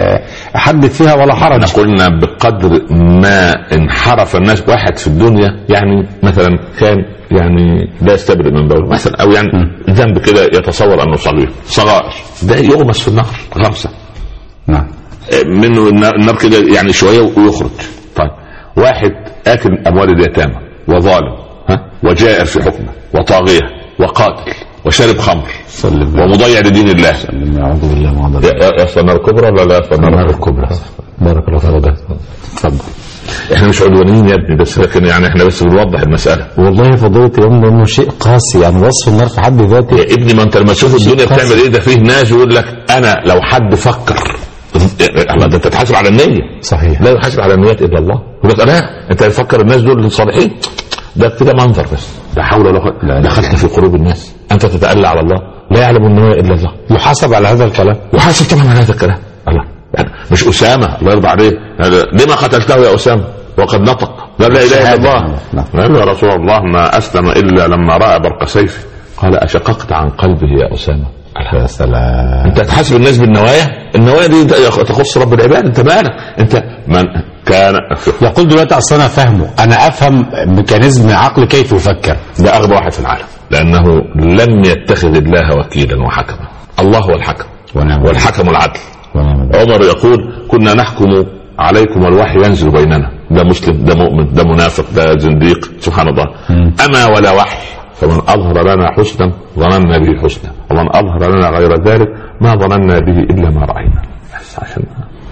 S2: حدث فيها ولا حرج؟
S3: قلنا بقدر ما انحرف الناس، واحد في الدنيا يعني مثلا كان يعني لا يستبرئ من بوله مثلا، او يعني ذنب كده يتصور انه صغير صغائر، ده يغمس في النار غمسه.
S2: نعم.
S3: منه النار كده يعني شويه ويخرج. طيب واحد اكل اموال اليتامى وظالم ها وجائر في حكمه وطاغيه وقاتل وشرب خمر ومضيع لدين الله،
S2: اعوذ بالله من
S3: ذلك، يصل النار الكبرى ولا لا يصل النار
S2: الكبرى؟ بارك الله فيك. اتفضل.
S3: احنا مش عدوانيين يا ابني، بس لكن يعني احنا بس بنوضح المساله.
S2: والله فضيلة الامام انه شيء قاسي، يعني وصف النار في حد ذاته
S3: يا ابني. ما انت لما تشوف الدنيا بتعمل ايه، ده فيه ناس يقول لك انا لو حد فكر ده انت تتحاسب على النية.
S2: صحيح.
S3: لا يحاسب على النيات الا الله. يقول لك لا انت تفكر الناس دول صالحين، ده كده منظر بس، لا حول ولا قوه. دخلت في قلوب الناس، انت تتألى على الله، لا يعلم النوايا الا الله.
S2: يحاسب على هذا الكلام،
S3: يحاسب طبعا على هذا الكلام. الله يعني مش اسامه الله يرضى عليه لما قتلته يا اسامه وقد نطق لا لا اله الا الله. قال يا رسول الله ما اسلم الا لما راى برق سيفي. قال اشققت عن قلبه يا اسامه.
S2: يا سلام.
S3: انت تحاسب الناس بالنوايا، النوايا دي تخص رب العباد، انت مالك انت. من كان
S2: يقول دلوقتي اصل انا فاهمه، انا افهم ميكانيزم العقل كيف يفكر.
S3: ده اغبى واحد في العالم، لانه لم يتخذ الله وكيلا وحكما. الله هو الحكم والحكم العدل. عمر يقول كنا نحكم عليكم والوحي ينزل بيننا، ده مسلم ده مؤمن ده منافق ده زنديق، سبحان الله. م. اما ولا وحي فمن اظهر لنا حسنا ظننا به حسنا ومن اظهر لنا غير ذلك ما ظننا به الا ما راينا. بس عشان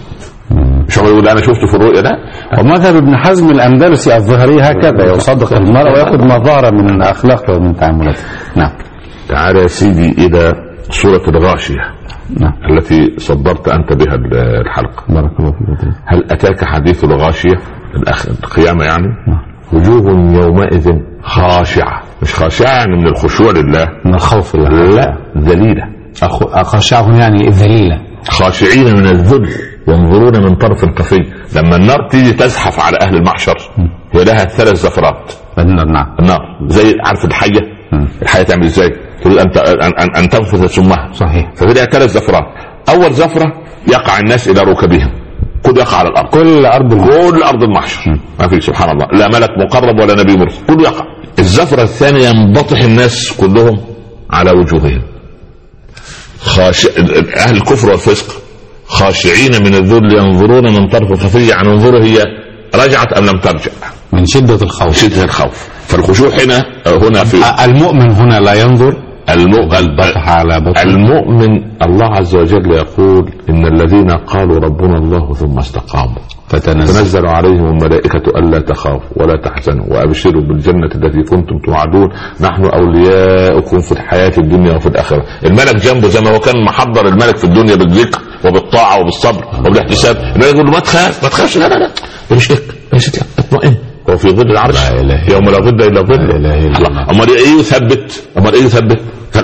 S3: مش هو يقول انا شفته في الرؤيا ده.
S2: ومذهب ابن حزم الاندلسي الظهري هكذا يصدق المرء ويأخذ ما ظهر من اخلاقه ومن تعاملاته. نعم.
S3: تعال يا سيدي الى سوره الغاشيه. نعم. التي صدرت انت بها الحلقه.
S2: بارك الله فيك.
S3: هل اتاك حديث الغاشيه القيامه يعني؟ نعم. وجوه يومئذ خاشعه، مش خاشعه يعني من الخشوع لله،
S2: من الخوف لله،
S3: لا ذليله.
S2: خاشعه يعني ذليله،
S3: خاشعين من الذل ينظرون من طرف خفي. لما النار تيجي تزحف على اهل المحشر هي لها ثلاث زفرات.
S2: النار نعم.
S3: النار زي عارف الحيه، الحيه تعمل ازاي؟ تريد ان ان ان تنفذ سمها.
S2: صحيح.
S3: فبدأ ثلاث زفرات. اول زفره يقع الناس الى ركبهم، كل يقع على الارض،
S2: كل ارض المحشر.
S3: كل ارض المحشر ما في سبحان الله لا ملك مقرب ولا نبي مرسل، كل يقع. الزفره الثانيه ينبطح الناس كلهم على وجوههم، خاش... اهل الكفر والفسق خاشعين من الذل ينظرون من طرف خفي. عن انظره هي رجعت ام لم ترجع
S2: من شده الخوف.
S3: شده الخوف. فالخشوع هنا هنا في
S2: المؤمن هنا لا ينظر.
S3: المؤمن
S2: بطح على بطح.
S3: المؤمن الله عز وجل يقول إن الذين قالوا ربنا الله ثم استقاموا
S2: فتنزل,
S3: تنزل عليهم الملائكة ألا تخافوا ولا تحزنوا وأبشروا بالجنة التي كنتم توعدون نحن أولياؤكم في الحياة الدنيا وفي الآخرة. الملك جنبه زي ما هو كان محضر الملك في الدنيا بالذكر وبالطاعة وبالصبر وبالاحتساب. الملك يقول له ما تخاف ما تخافش، لا لا لا مش لك مش لك اطمئن هو في ظل العرش يوم لا ظل الا ظل. امال ايه يثبت؟ امال ايه يثبت؟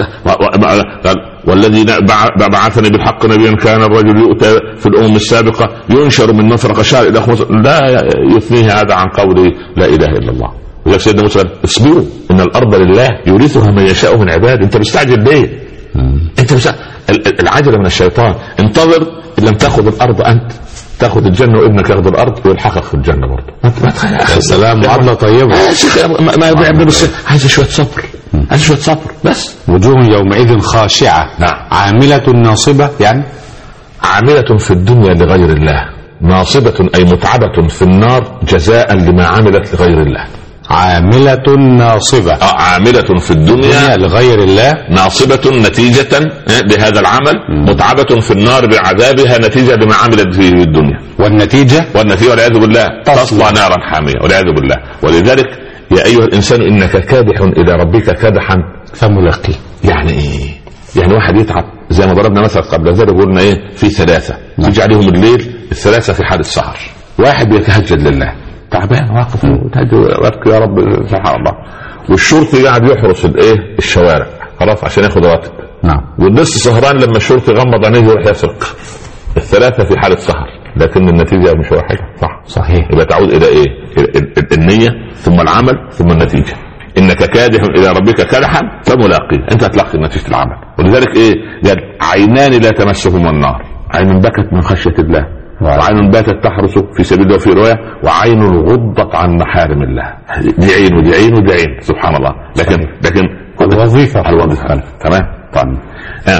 S3: قال والذي بعثني بالحق نبيا كان الرجل يؤتى في الامم السابقه ينشر من مفرق شعر الى خمس. لا يثنيه هذا عن قوله لا اله الا الله. ويقول سيدنا موسى اصبروا ان الارض لله يورثها من يشاء من عباده. انت مستعجل ليه؟ انت مستعجل. العجله من الشيطان. انتظر ان لم تاخذ الارض انت تاخذ الجنه وابنك ياخذ الارض ويلحقك في الجنه برضه. ما تخاف.
S2: السلام معامله طيبه.
S3: ما يبيع بس عايز شويه صبر، عايز شويه صبر بس.
S2: وجوه يومئذ خاشعه.
S3: نعم.
S2: عامله ناصبه يعني
S3: عامله في الدنيا لغير الله، ناصبه اي متعبه في النار جزاء لما عملت لغير الله.
S2: عاملة ناصبة.
S3: آه عاملة في الدنيا
S2: لغير الله،
S3: ناصبة نتيجة لهذا العمل، متعبة في النار بعذابها نتيجة لما عملت في الدنيا.
S2: والنتيجة
S3: والنتيجة والعياذ بالله تصلى نارا حامية والعياذ بالله. ولذلك يا أيها الإنسان إنك كادح إلى ربك كادحا
S2: فملاقيه.
S3: يعني إيه؟ يعني واحد يتعب زي ما ضربنا مثلا قبل ذلك قلنا إيه في ثلاثة يجي عليهم الليل، الثلاثة في حال السهر. واحد بيتهجد لله تعبان واقف وتهجد ويبكي يا رب سبحان الله، والشرطي قاعد يحرس الايه الشوارع خلاص عشان ياخد راتب.
S2: نعم.
S3: والنص سهران لما الشرطي يغمض عينيه يروح يسرق. الثلاثه في حاله سهر، لكن النتيجه مش واحده. صح
S2: صحيح.
S3: يبقى تعود الى ايه؟ النيه ثم العمل ثم النتيجه. انك كادح الى ربك كدحا فملاقيه، انت هتلاقي نتيجه العمل. ولذلك ايه قال عينان لا تمسهما النار، عين بكت من خشيه الله وعين باتت تحرس في سبيل الله، في روايه وعين غضت عن محارم الله. دي عين ودي عين ودي عين، سبحان الله. لكن لكن
S2: الوظيفه
S3: الوظيفه تمام. طيب آه.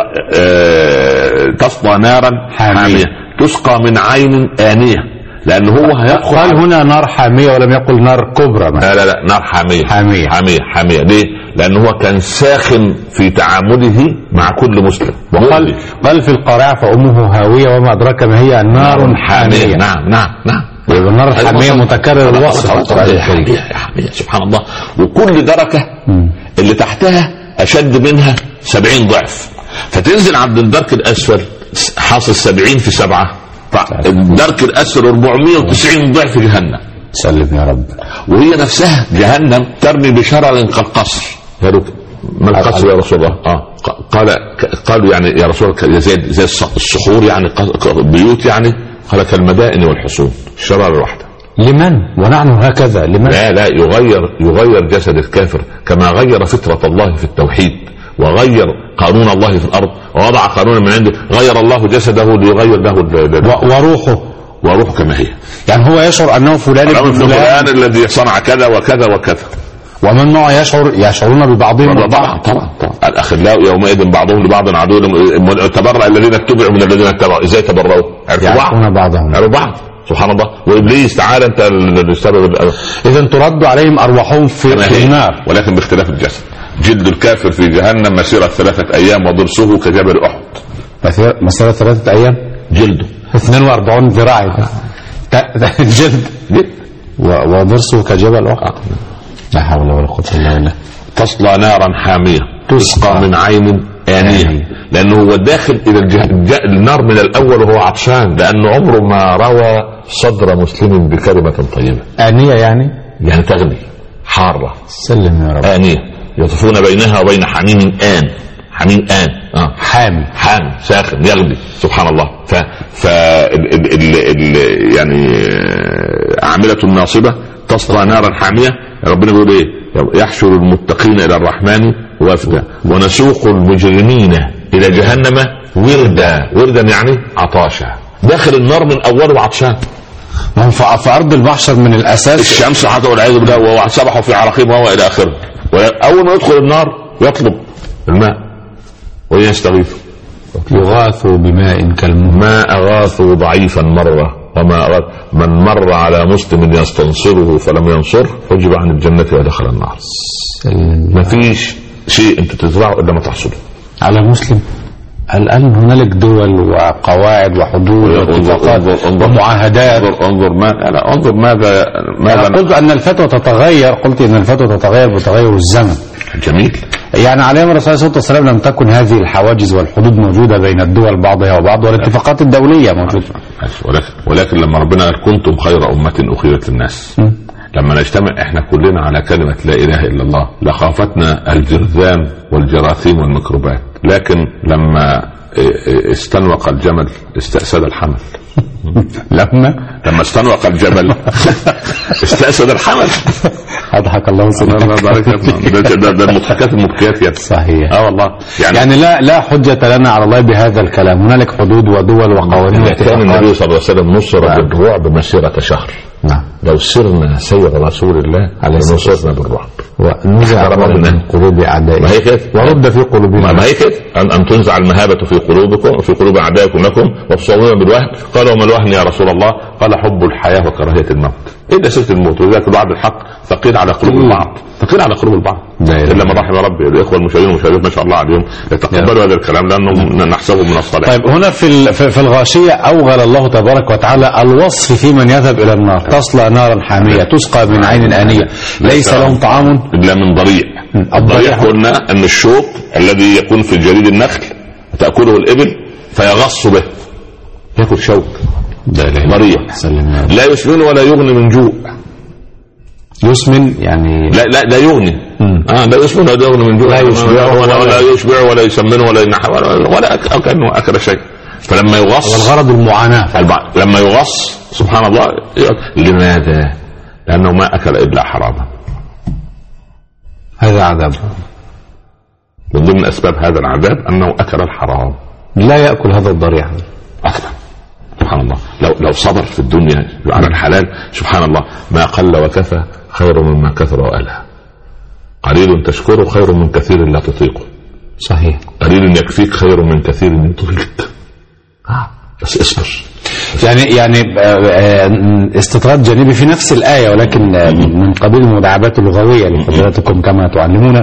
S3: آه. تصلى نارا حاميه, حامية. تسقى من عين آنية، لأنه هو هيدخل.
S2: قال هنا نار حامية ولم يقل نار كبرى.
S3: لا لا لا نار حامية
S2: حامية
S3: حامية حامية. ليه؟ لأنه هو كان ساخن في تعامله مع كل مسلم.
S2: وقال قال في القارعة فأمه هاوية وما أدراك ما هي نار حامية. حامية.
S3: نعم نعم نعم.
S2: النار الحامية متكرر الوصف.
S3: حامية سبحان الله. وكل دركة اللي تحتها أشد منها سبعين ضعف، فتنزل عند الدرك الأسفل حاصل سبعين في سبعة، الدرك الأسفل أربعمائة وتسعين ضعف جهنم.
S2: سلم يا رب.
S3: وهي نفسها جهنم ترمي بشرر كالقصر. قالوا ما القصر يا رسول الله؟ اه قال قالوا يعني يا رسول الله زي زي الصخور يعني بيوت يعني. قال كالمدائن والحصون، الشرر الواحدة.
S2: لمن ونحن هكذا لمن؟
S3: لا لا يغير يغير جسد الكافر كما غير فطرة الله في التوحيد وغير قانون الله في الأرض ووضع قانونا من عنده. غير الله جسده ليغير له
S2: وروحه
S3: وروحه كما هي.
S2: يعني هو يشعر أنه فلان ابن
S3: فلان الذي صنع كذا وكذا وكذا،
S2: ومن معه يشعر يشعرون ببعضهم
S3: طبعا طبعا طبعا. الأخلاء يومئذ بعضهم لبعض عدو. تبرأ الذين اتبعوا من الذين اتبعوا. ازاي تبرؤوا؟
S2: يعرفون بعضهم
S3: عرفوا بعض. سبحان الله. وابليس تعالى انت السبب.
S2: اذا ترد عليهم ارواحهم في, في النار،
S3: ولكن باختلاف الجسد. جلد الكافر في جهنم مسيرة ثلاثة ايام وضرسه كجبل احد.
S2: مسيرة ثلاثة ايام
S3: جلده
S2: اثنين واربعين ذراع جلد وضرسه كجبل احد. لا حول ولا قوة الا بالله.
S3: تصلى نارا حامية تسقى من عين آنية، لأنه هو داخل إلى النار من الأول وهو عطشان، لأنه عمره ما روى صدر مسلم بكلمة طيبة.
S2: آنية يعني
S3: يعني تغلي حارة.
S2: سلم يا رب.
S3: آنية يطوفون بينها وبين حميم آن. حميم آن آه.
S2: حامي
S3: حامي ساخن يغلي. سبحان الله. ف ف ال... ال... ال... يعني عاملة ناصبة تصلى نارا حامية. ربنا بيقول ايه؟ يحشر المتقين الى الرحمن وفدا ونسوق المجرمين الى جهنم وردا. وردا يعني عطاشا، داخل النار من اوله عطشان.
S2: في ارض المحشر من الاساس
S3: الشمس حتى والعياذ بالله وسبحوا في عراقيب وهو الى اخره. اول ما يدخل النار يطلب الماء ويستغيث.
S2: يغاثوا بماء كالمهل.
S3: ما اغاثوا ضعيفا مره وما أغاث. من مر على مسلم يستنصره فلم ينصره حجب عن الجنة ودخل النار. ما فيش شيء انت تزرعه الا ما تحصده
S2: على مسلم. الان هنالك دول وقواعد وحدود واتفاقات ومعاهدات.
S3: انظر انظر ما لا انظر ماذا ماذا
S2: قلت ان الفتوى تتغير. قلت ان الفتوى تتغير بتغير الزمن.
S3: جميل.
S2: يعني على ايام الرسول صلى الله عليه وسلم لم تكن هذه الحواجز والحدود موجوده بين الدول بعضها وبعض، والاتفاقات الدوليه موجوده.
S3: ولكن ولكن لما ربنا قال كنتم خير امه اخرجت للناس، لما نجتمع احنا كلنا على كلمه لا اله الا الله لخافتنا الجرذان والجراثيم والميكروبات، لكن لما استنوق الجمل استأسد الحمل.
S2: لما
S3: لما استنوق الجبل استأسد الحمل.
S2: أضحك الله سبحانه
S3: الله بارك ده ده المضحكات المبكيات يعني.
S2: صحيح.
S3: اه والله
S2: يعني, يعني لا لا حجة لنا على الله بهذا الكلام. هنالك حدود ودول وقوانين.
S3: كان النبي صلى الله عليه وسلم نصر بالرعب مسيرة شهر.
S2: نعم.
S3: لو سرنا سير رسول الله على نصرنا بالرعب
S2: ونزع من قلوب أعدائنا.
S3: ما هي كده.
S2: ورد في قلوبنا.
S3: ما هي كده. أن, أن تنزع المهابة في قلوبكم وفي قلوب أعدائكم لكم وتصورون بالوهن. قالوا وما الوهن يا رسول الله؟ قال حب الحياة وكراهية الموت. إيه ده سيرة الموت؟ وذلك بعض الحق ثقيل على قلوب البعض. ثقيل على قلوب البعض. إلا من رحم ربي. الإخوة المشاهدين والمشاهدات ما شاء الله عليهم يتقبلوا هذا الكلام لأنه نحسبه من الصلاة.
S2: طيب هنا في في الغاشية أوغل الله تبارك وتعالى الوصف في من يذهب إلى النار. تصلى نارا حامية تسقى من عين آنية ليس لهم طعام
S3: إلا من ضريع. الضريع قلنا أن الشوك الذي يكون في جريد النخل تأكله الإبل فيغص به. يأكل شوك. ضريع لا يسمن ولا يغني من جوع.
S2: يسمن يعني
S3: لا لا لا يغني. اه لا يسمن ولا يغني من جوع،
S2: لا يشبع
S3: ولا, ولا يشبع ولا يسمن ولا ينحى ولا, ولا كأنه أكل شيء. فلما يغص،
S2: والغرض المعاناة،
S3: لما يغص سبحان الله. لماذا؟ لأنه ما أكل إلا حراما.
S2: هذا عذاب.
S3: من ضمن أسباب هذا العذاب أنه أكل الحرام.
S2: لا يأكل هذا الضريع
S3: أصلا. سبحان الله، لو لو صبر في الدنيا على الحلال سبحان الله ما قل وكفى خير مما كثر وألهى. قليل تشكره خير من كثير لا تطيقه.
S2: صحيح.
S3: قليل يكفيك خير من كثير يطيقك. آه. بس اصبر.
S2: يعني يعني استطراد جانبي في نفس الآية، ولكن من قبيل المداعبات اللغوية لفضيلتكم كما تعلمون.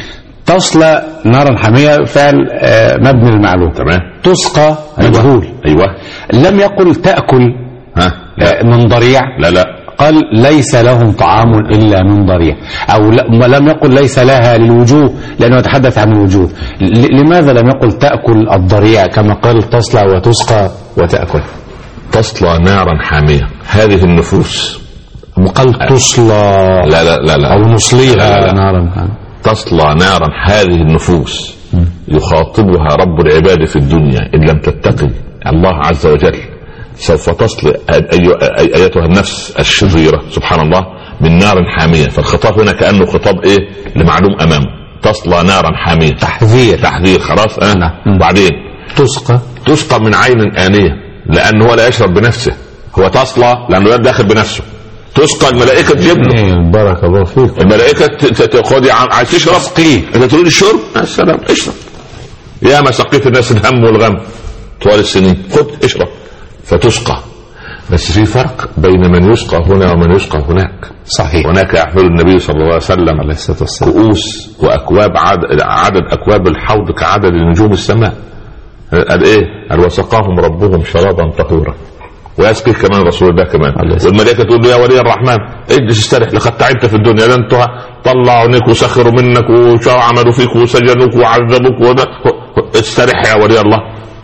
S2: تصلى نارا حامية فعل مبني المعلوم.
S3: تمام.
S2: تسقى مجهول.
S3: أيوة.
S2: لم يقل تأكل
S3: ها؟
S2: من ضريع.
S3: لا لا،
S2: قال ليس لهم طعام إلا من ضريع، أو لم يقل ليس لها للوجوه لأنه يتحدث عن الوجوه. لماذا لم يقل تأكل الضريع كما قال تصلى وتسقى وتأكل؟
S3: تصلى نارا حامية، هذه النفوس.
S2: قال تصلى
S3: لا لا لا, لا.
S2: أو نصليها نارا حامية.
S3: تصلى نارا هذه النفوس يخاطبها رب العباد في الدنيا إن لم تتقي الله عز وجل سوف تصل أيتها النفس الشريرة سبحان الله من نار حامية. فالخطاب هنا كأنه خطاب إيه لمعلوم أمامه. تصلى نارا حامية،
S2: تحذير
S3: تحذير خلاص. آه. بعدين تسقى تسقى من عين آنية، لأنه هو لا يشرب بنفسه، هو تصلى لأنه يدخل بنفسه. تسقى الملائكة تجيب له.
S2: بارك الله فيك.
S3: الملائكة خذي عايز تشرب
S2: تسقيه.
S3: انت تريد الشرب السلام اشرب. يا ما سقيت الناس الهم والغم طوال السنين، خذ اشرب فتسقى. بس في فرق بين من يسقى هنا ومن يسقى هناك.
S2: صحيح.
S3: هناك يحمل النبي صلى الله عليه وسلم عليه الصلاة والسلام كؤوس وأكواب عدد, عدد أكواب الحوض كعدد نجوم السماء. قال إيه؟ قال وسقاهم ربهم شرابا طهورا. ويسقي كمان رسول الله كمان. والملائكة تقول له يا ولي الرحمن اجلس استرح لقد تعبت في الدنيا، ده انتوا طلعونك وسخروا منك وعملوا فيك وسجنوك وعذبوك، استرح يا ولي الله.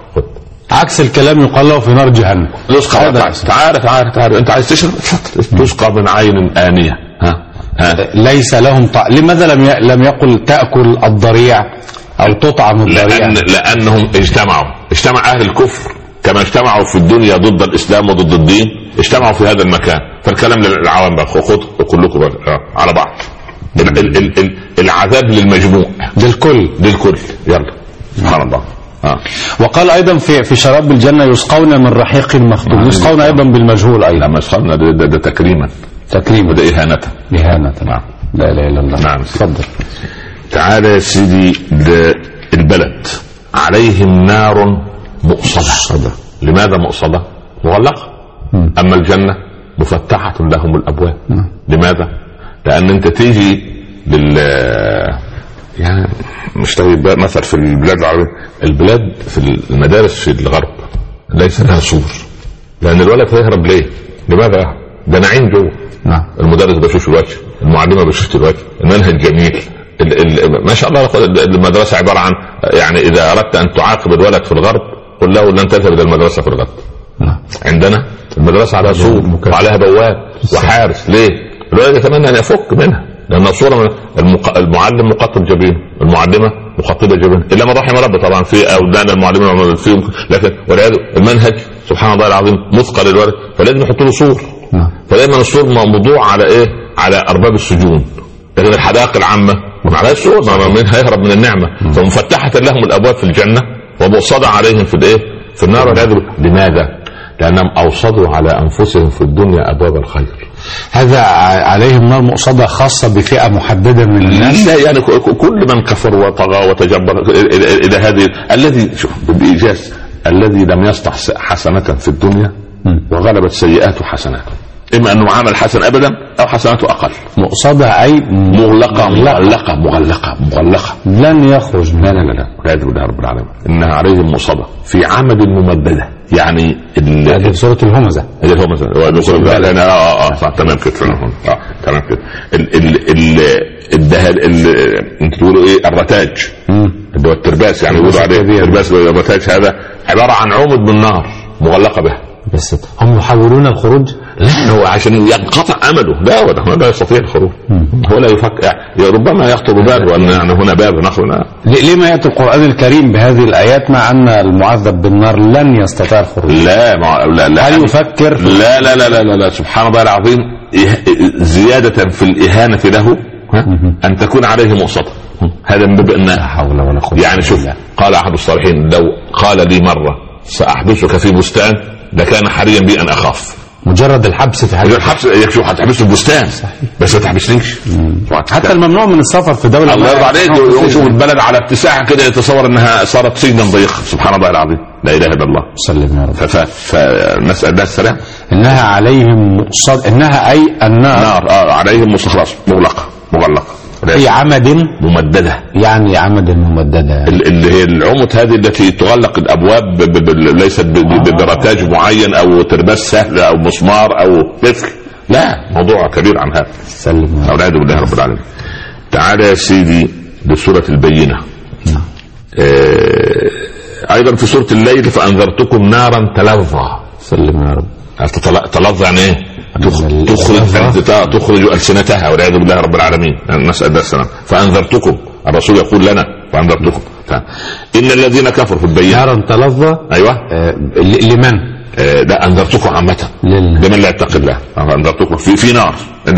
S2: عكس الكلام يقال له في نار جهنم.
S3: تعال تعال تعال انت عايز تشرب تسقى من عين آنية. ها
S2: ها ليس لهم طعم. لماذا لم لم يقل تأكل الضريع او تطعم الضريع؟
S3: لأن لانهم اجتمعوا اجتمع اهل الكفر كما اجتمعوا في الدنيا ضد الاسلام وضد الدين، اجتمعوا في هذا المكان. فالكلام للعوام بقى خذ كلكم على بعض. ال ال ال ال العذاب للمجموع،
S2: للكل
S3: للكل. يلا سبحان الله. آه.
S2: وقال ايضا في في شراب الجنه يسقون من رحيق مختوم. يسقون ايضا بالمجهول ايضا.
S3: لما يسقون ده, ده, ده تكريما
S2: تكريما
S3: ده اهانه
S2: اهانه.
S3: نعم.
S2: لا اله الا الله.
S3: نعم.
S2: تفضل.
S3: تعالى يا سيدي. البلد عليهم نار مؤصده. لماذا مؤصده؟ مغلقه. اما الجنه مفتحه لهم الابواب. م. لماذا؟ لان انت تيجي لل يعني مش طيب مثلا في البلاد العربية، البلاد في المدارس في الغرب ليس لها سور، لأن الولد هيهرب ليه؟ لماذا يهرب؟ ده نعيم جوه.
S2: نعم.
S3: المدرس بشوش الوجه، المعلمة بشوش الوجه، المنهج جميل. ال ال ما شاء الله. المدرسة عبارة عن يعني إذا أردت أن تعاقب الولد في الغرب قل له لن تذهب إلى المدرسة في الغرب. نعم. عندنا المدرسة على سور وعليها بواب وحارس. ليه؟ الولد يتمنى أن يفك منها، لأن الصورة المعلم مقطب جبين، المعلمة مخطبة جبين، إلا من رحم ربه طبعا في أودان المعلمين فيهم. لكن ولهذا المنهج سبحان الله العظيم مثقل الولد، فلازم يحط له سور. فدايما السور موضوع على إيه؟ على أرباب السجون. لكن الحدائق العامة ما عليها سور، من هيهرب من النعمة. فمفتحة لهم الأبواب في الجنة ومؤصدة عليهم في الإيه؟ في النار. لماذا؟ لأنهم أوصدوا على أنفسهم في الدنيا أبواب الخير.
S2: هذا عليهم نار مؤصدة خاصة بفئة محددة من الناس؟
S3: لا يعني كل من كفر وطغى وتجبر إلى هذه. الذي شوف بإيجاز الذي لم يصنع حسنة في الدنيا وغلبت سيئاته حسناته، إما أنه عمل حسن أبدا أو حسناته أقل.
S2: مؤصدة أي
S3: مغلقة مغلقة مغلقة مغلقة
S2: لن يخرج.
S3: لا لا لا لا والعياذ بالله رب العالمين. إنها عليهم مؤصدة في عمد ممددة. يعني
S2: هذه سورة الهمزة.
S3: هذه الهمزة. اه اه اه تمام كده. اه تمام كده. ال ال ال الدهال انت تقولوا ايه؟ الرتاج اللي هو الترباس، يعني يقولوا عليه الترباس. الرتاج هذا عبارة عن عمد من نار مغلقة به.
S2: بس هم يحاولون الخروج.
S3: لا هو عشان ينقطع امله، لا هو لا يستطيع الخروج، هو لا يفكر، ربما يخطر باله ان يعني هنا باب نحو.
S2: ليه ما ياتي القران الكريم بهذه الايات مع ان المعذب بالنار لن يستطيع الخروج؟ لا
S3: ما لا لا
S2: هل يفكر؟
S3: لا لا لا لا لا, لا. سبحان الله العظيم، زياده في الاهانه له ان تكون عليه مؤصده. هذا من باب النار.
S2: حول ولا قوه.
S3: يعني شوف، قال احد الصالحين: لو قال لي مره ساحبسك في بستان لكان حريا بي ان اخاف.
S2: مجرد الحبس في حاجه،
S3: الحبس يكفي، هتحبسه في بستان بس ما تحبسنيش.
S2: حتى الممنوع من السفر في دوله،
S3: الله يرضى عليك، يشوف البلد على اتساعها كده يتصور انها صارت سجنا ضيقا. سبحان الله العظيم، لا اله الا الله.
S2: سلم يا رب.
S3: فنسال الله السلام.
S2: انها عليهم مؤصد، انها اي النار
S3: نار اه عليهم خلاص مغلقه مغلقه
S2: في عمد
S3: ممدده،
S2: يعني عمد ممدده
S3: اللي هي العمد هذه التي تغلق الابواب ب... ب... ليست ب... ب... برتاج معين او ترباس سهل او مسمار او قفل، لا موضوع كبير عن هذا.
S2: سلم
S3: اولاد بالله رب العالمين. تعالى يا سيدي لسوره البينه. آه... ايضا في سوره الليل: فانذرتكم نارا تلظى.
S2: سلم يا رب.
S3: تلظى يعني ايه؟ تخرج تخرج ألسنتها والعياذ بالله رب العالمين، نسأل الله السلام. فأنذرتكم، الرسول يقول لنا فأنذرتكم. إن الذين كفروا في البينة
S2: نارا تلظى.
S3: أيوة.
S2: آه لمن؟
S3: آه لا أنذرتكم عامة لمن لا يتقي الله. أنذرتكم في في نار،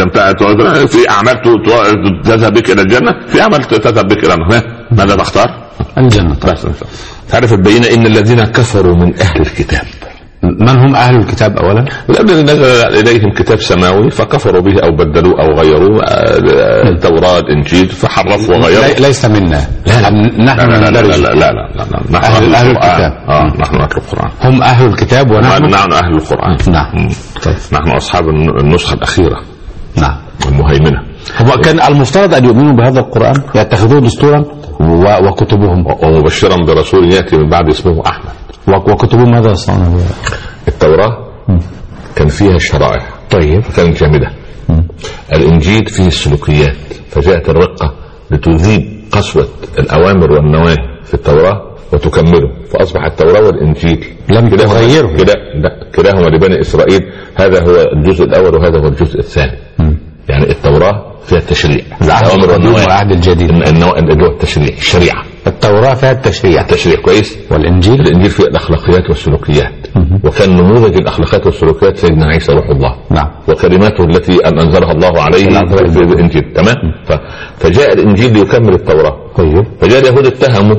S3: في أعمال تذهب بك إلى الجنة، في أعمال تذهب بك إلى النار. ماذا تختار؟
S2: الجنة.
S3: تعرف البينة: إن الذين كفروا من أهل الكتاب.
S2: من هم أهل الكتاب أولا؟
S3: الذين نزل إليهم كتاب سماوي فكفروا به أو بدلوا أو غيروا التوراة الإنجيل فحرفوا وغيروا.
S2: ليس منا.
S3: لا لا
S2: نحن
S3: لا لا لا, لا, لا, لا, لا. نحن
S2: أهل, أهل الكتاب.
S3: آه نحن أهل القرآن.
S2: هم أهل الكتاب ونحن
S3: نحن أهل القرآن.
S2: نعم.
S3: طيب. نحن أصحاب النسخة الأخيرة.
S2: نعم.
S3: المهيمنة.
S2: هو كان المفترض أن يؤمنوا بهذا القرآن، يتخذوه دستورا وكتبهم،
S3: ومبشرا برسول يأتي من بعد اسمه أحمد.
S2: وكتبهم ماذا يصنعون؟
S3: التوراة كان فيها الشرائع،
S2: طيب،
S3: كانت جامدة. الإنجيل فيه السلوكيات، فجاءت الرقة لتذيب قسوة الأوامر والنواهي في التوراة وتكمله، فأصبح التوراة والإنجيل
S2: لم تغيره
S3: كده، لا كلاهما لبني إسرائيل. هذا هو الجزء الأول وهذا هو الجزء الثاني. م. يعني التوراة فيها التشريع،
S2: الأوامر والنواهي، والعهد الجديد
S3: اللي هو التشريع، الشريعة.
S2: التوراة فيها التشريع،
S3: التشريع كويس.
S2: والإنجيل
S3: الإنجيل فيه الأخلاقيات والسلوكيات. م- وكان نموذج الأخلاقيات والسلوكيات سيدنا عيسى روح الله.
S2: نعم.
S3: وكلماته التي أن أنزلها الله عليه في الإنجيل. تمام. فجاء الإنجيل ليكمل التوراة.
S2: طيب.
S3: فجاء اليهود اتهموا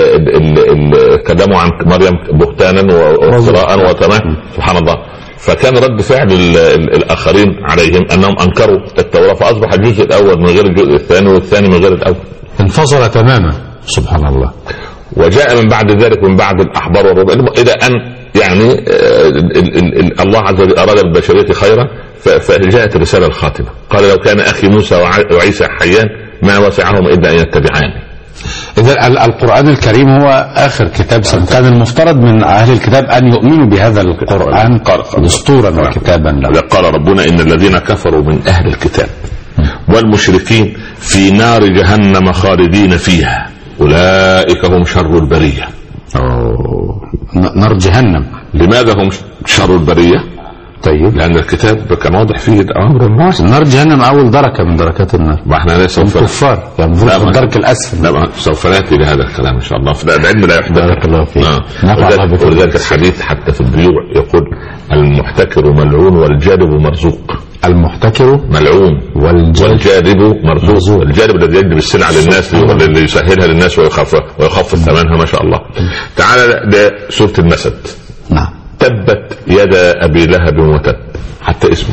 S3: تكلموا عن مريم بهتانا وافتراء وتمام. سبحان الله. فكان رد فعل الآخرين عليهم أنهم أنكروا التوراة، فأصبح الجزء الأول من غير الجزء الثاني والثاني من غير الأول،
S2: انفصل تماما. سبحان الله.
S3: وجاء من بعد ذلك من بعد الأحبار والرهبان إلى أن يعني الله عز وجل أراد البشرية خيرا، فجاءت الرسالة الخاتمة. قال: لو كان أخي موسى وعيسى حيان ما وسعهم إلا أن يتبعاني.
S2: إذا القرآن الكريم هو آخر كتاب سم. كان المفترض من أهل الكتاب أن يؤمنوا بهذا القرآن دستورا وكتابا له.
S3: قال ربنا: إن الذين كفروا من أهل الكتاب والمشركين في نار جهنم خالدين فيها أولئك هم شر البرية.
S2: أوه. نار جهنم.
S3: لماذا هم شر البرية؟
S2: طيب،
S3: لأن الكتاب كان واضح فيه الأمر والناس.
S2: نار جهنم أول دركة من دركات النار.
S3: ما احنا سوف
S2: الكفار يعني في الدرك الأسفل.
S3: لا، سوف نأتي لهذا الكلام إن شاء الله. العلم لا يحدث.
S2: بارك الله فيك.
S3: آه. ولذلك الحديث حتى في البيوع يقول: المحتكر ملعون والجالب مرزوق.
S2: المحتكر
S3: ملعون
S2: والجالب,
S3: والجالب مرزوق. الجالب الذي يجلب السلعة للناس، اللي يسهلها للناس ويخفف ويخفض ثمنها ما شاء الله. تعال لسورة المسد.
S2: نعم.
S3: تبت يدا أبي لهب وتب، حتى اسمه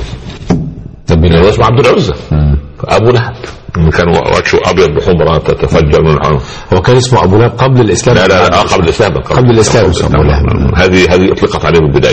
S3: هو اسمه عبد العزة. أبو لهب كان وجهه أبيض بحمرة تتفجر من الحمر.
S2: هو كان اسمه أبو لهب قبل الإسلام.
S3: لا لا, لا قبل الإسلام قبل,
S2: قبل الإسلام أبو لهب.
S3: هذه هذه أطلقت عليه بالبداية.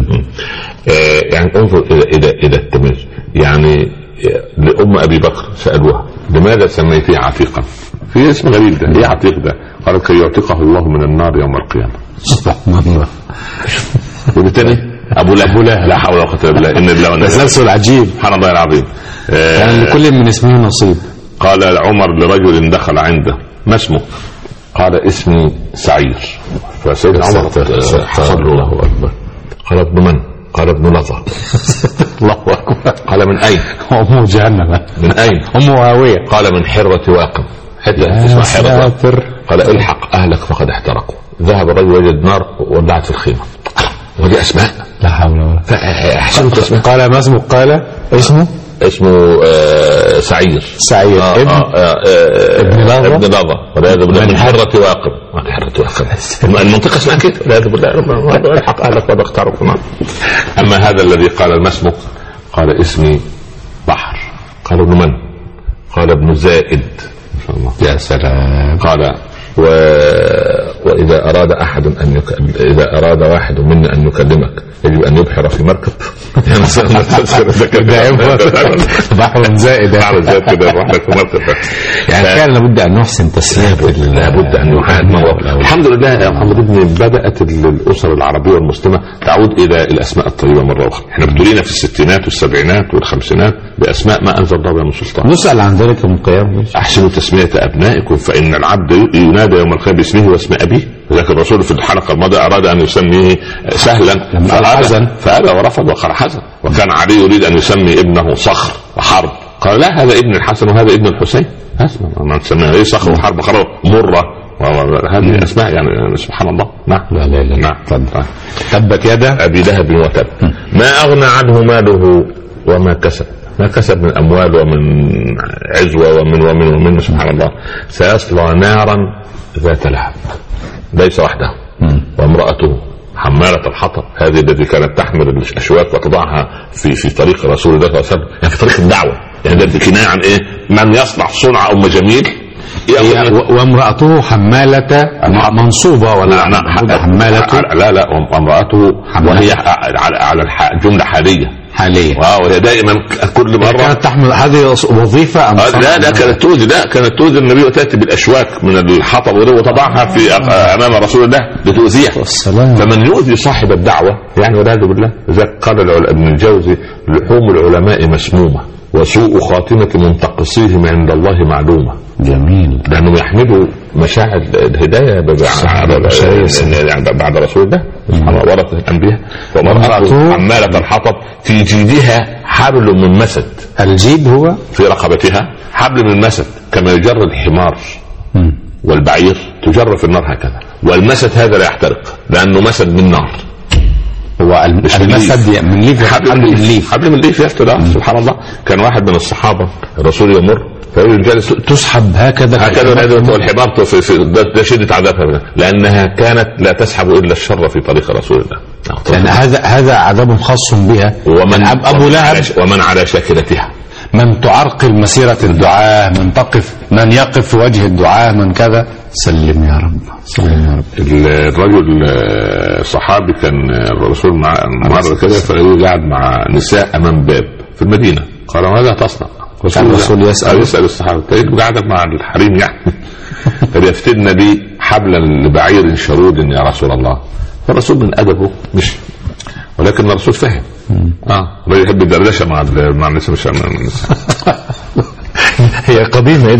S3: آه يعني انظر إلى إلى إلى التمييز. يعني لأم أبي بكر سألوها: لماذا سميتيه عتيقا؟ في اسم غريب ده، إيه عتيق ده؟ قال: كي يعتقه الله من النار يوم القيامة.
S2: سبحان الله.
S3: وبالتالي أبو لهب لا حول ولا قوة إلا بالله. إن الله
S2: تسلسل عجيب.
S3: سبحان الله العظيم.
S2: يعني آه لكل من اسمه نصيب.
S3: قال عمر لرجل دخل عنده: ما اسمه؟ قال: اسمي سعير. فسيدنا عمر حصل له: الله أكبر. قال: ابن من؟ قال ابن لظى.
S2: الله أكبر.
S3: قال من أين؟
S2: أمه جهنم.
S3: من أين؟
S2: أمه هاوية.
S3: قال من حرة واقم، حتى اسمها حرة. قال الحق أهلك فقد احترقوا. ذهب الرجل وجد نار وولعت في الخيمة. ودي أسماء
S2: لا حول ولا قوة. قال ما اسمه؟ قال اسمه
S3: اسمه آه سعير.
S2: سعير
S3: آه
S2: ابن
S3: آه آه
S2: ابن لظى.
S3: ابن لظى والعياذ بالله. من حرة واقم. من حرة واقم. المنطقة اسمها كده والعياذ بالله. الحق أهلك فقد احترقوا. أما هذا الذي قال ما اسمه؟ قال اسمي بحر. قال ابن من؟ قال ابن زائد.
S2: يا سلام.
S3: قال و... وإذا أراد أحد أن يك... إذا أراد واحد منا أن يكلمك يجب أن يبحر في مركب.
S2: بحر زائد.
S3: بحر زائد كده واحد في مركب.
S2: يعني كان لابد أن نحسن تسلية.
S3: لابد أن يحاد. الحمد لله يا محمد ابني بدأت الأسر العربية والمسلمة تعود إلى الأسماء الطيبة مرة أخرى. إحنا ابتلينا في الستينات والسبعينات والخمسينات بأسماء ما أنزل الله بها من سلطان.
S2: نسأل عن ذلك من قيام.
S3: أحسنوا تسمية أبنائكم فإن العبد ينادى يوم القيامة باسمه واسم أبيه. لكن الرسول في الحلقة الماضية أراد أن يسميه سهلا فأبى فأبى ورفض وقال حزن. وكان علي يريد أن يسمي ابنه صخر وحرب، قال لا هذا ابن الحسن وهذا ابن الحسين. ما تسميه ايه صخر وحرب خلاص مرة. هذه أسماء يعني سبحان الله. نعم.
S2: لا لا لا.
S3: نعم.
S2: تبت يدا
S3: أبي لهب وتب ما أغنى عنه ماله وما كسب. ما كسب من أموال ومن عزوة ومن ومن ومن سبحان الله. سيصلى نارا ذات لهب ليس وحده وامرأته حمالة الحطب. هذه التي كانت تحمل الأشواك وتضعها في في طريق رسول الله صلى الله عليه وسلم، يعني في طريق الدعوة. يعني ده كناية عن إيه؟ من يصنع صنع أم جميل.
S2: وامرأته حمالة منصوبة ولا حمالة؟
S3: لا لا وامرأته وهي على الجملة حالية
S2: حالية.
S3: وهي دائما كل مرة
S2: كانت تحمل هذه وظيفة أم
S3: لا لا كانت توزي لا كانت توزي النبي وتأتي بالأشواك من الحطب وتضعها في أمام رسول الله لتؤذيه. فمن يؤذي صاحب الدعوة يعني والعياذ بالله. إذا قال ابن الجوزي لحوم العلماء مسمومة وسوء خاتمة منتقصيهم عند الله معلومة.
S2: جميل.
S3: لأنه يحملوا مشاعر الهداية بعد رسول الله ورثة الأنبياء. ومرأته حمالة الحطب في جيدها حبل من مسد.
S2: الجيد هو
S3: في رقبتها حبل من مسد كما يجر الحمار والبعير تجر في النار هكذا. والمسد هذا لا يحترق لأنه مسد من نار.
S2: هو المسد من ليف.
S3: حبل من ليف. حبل من ليف يفتح. سبحان الله. كان واحد من الصحابة الرسول يمر فيقول جالس
S2: تسحب هكذا
S3: هكذا والحمار في, في ده شدة عذابها لأنها كانت لا تسحب إلا الشر في طريق رسول الله.
S2: يعني هذا هذا عذاب خاص بها.
S3: ومن
S2: أبو لهب
S3: ومن على شاكلتها
S2: من تعرقل مسيرة الدعاء من تقف من يقف في وجه الدعاء من كذا. سلم يا رب سلم يا رب.
S3: الرجل صحابي كان الرسول مع مرة كده فقاعد مع نساء أمام باب في المدينة. قال ماذا تصنع؟
S2: الرسول يسأل
S3: يسأل الصحابة تجد قاعدك مع الحريم يعني فليفتدن بي حبلا لبعير شرود يا رسول الله. فالرسول من أدبه مش ولكن الرسول فهم اه لا يحب الدردشه مع مع الناس مش مع الناس.
S2: هي قديمه.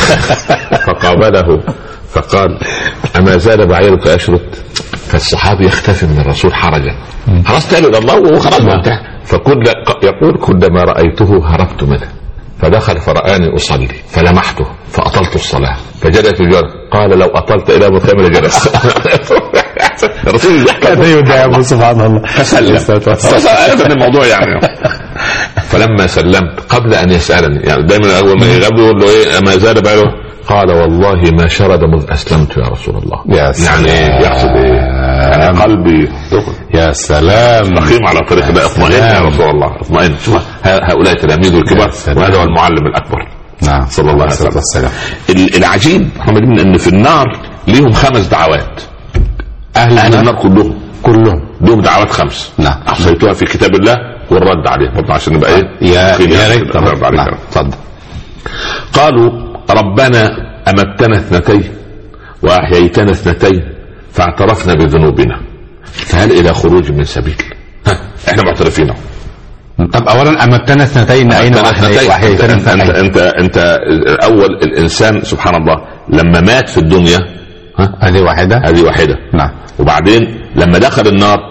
S3: فقابله فقال اما زال بعيرك يشرد. فالصحابي يختفي من الرسول حرجا خلاص تقال الى الله وهو خرج وانتهى. فكل يقول كلما رايته هربت منه فدخل فرآني اصلي فلمحته فاطلت الصلاه فجلس الجار قال لو اطلت الى مكمل جلس. الرسول
S2: يحكي سبحان الله
S3: فسلم الموضوع يعني. فلما سلمت قبل ان يسالني يعني دايما اول ما يغاب يقول له ايه ما زال باله قال والله ما شرد مذ اسلمت يا رسول الله. يعني يقصد ايه يعني قلبي
S2: يا سلام
S3: رخيم على طريق ده. اطمئن يا رسول الله اطمئن. شوف هؤلاء تلاميذ الكبار وهذا هو المعلم الاكبر.
S2: نعم
S3: صلى الله عليه وسلم. العجيب محمد ان في النار ليهم خمس دعوات. أهل, أهل النار كلهم
S2: كلهم
S3: لهم دعوات خمس.
S2: نعم
S3: أحصيتها في كتاب الله والرد عليه برضه عشان نبقى إيه
S2: يا يا ريت تفضل.
S3: قالوا ربنا أمتنا اثنتين وأحييتنا اثنتين فاعترفنا بذنوبنا فهل إلى خروج من سبيل؟ إحنا معترفين.
S2: طب أولا أمتنا اثنتين أين وأحييتنا اثنتين؟
S3: أنت أنت أنت أول الإنسان سبحان الله لما مات في الدنيا
S2: هذه واحدة
S3: هذه واحدة
S2: نعم.
S3: وبعدين لما دخل النار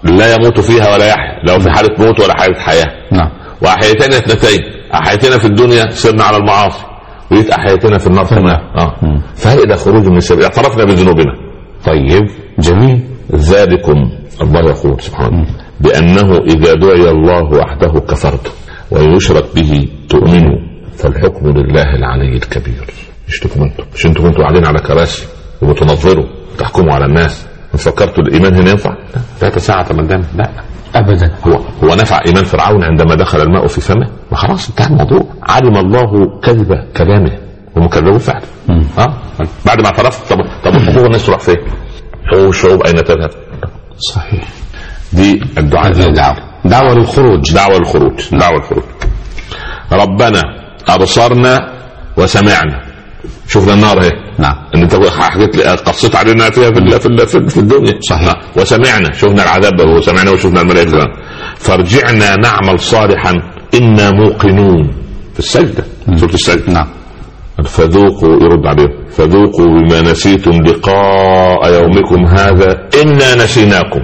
S3: لا يموت فيها ولا يحيا، لو في حالة موت ولا حالة حياة.
S2: نعم.
S3: وأحييتنا اثنتين، أحييتنا في الدنيا سرنا على المعاصي، ويت أحييتنا في النار كمان. اه فهل إلى خروج من السبيل؟ اعترفنا بذنوبنا. طيب جميل. ذلكم الله يقول سبحانه بأنه إذا دعي الله وحده كفرتم ويشرك به تؤمنوا فالحكم لله العلي الكبير. مش انتم مش انتم كنتوا قاعدين على كراسي وتنظروا تحكموا على الناس فكرتوا الإيمان هنا ينفع؟ ثلاث ساعة من دم؟ لا أبدا. هو هو نفع إيمان فرعون عندما دخل الماء في فمه؟ وخلاص انتهى الموضوع. علم الله كذب كلامه هم كذبوا فعلا. اه بعد ما اعترفت. طب طب الحقوق الناس تروح فين؟ حقوق الشعوب أين تذهب؟
S2: صحيح.
S3: دي الدعاء.
S2: دعوة دعوة للخروج.
S3: دعوة للخروج. دعوة للخروج. ربنا أبصرنا وسمعنا. شوفنا النار اهي.
S2: نعم.
S3: ان انت حكيت لي قصيت علينا فيها في في في الدنيا.
S2: صحيح.
S3: وسمعنا شوفنا العذاب وسمعنا وشوفنا الملائكة. فارجعنا نعمل صالحا إنا موقنون في السجدة. سورة السجدة.
S2: نعم.
S3: فذوقوا يرد عليهم فذوقوا بما نسيتم لقاء يومكم هذا إنا نسيناكم.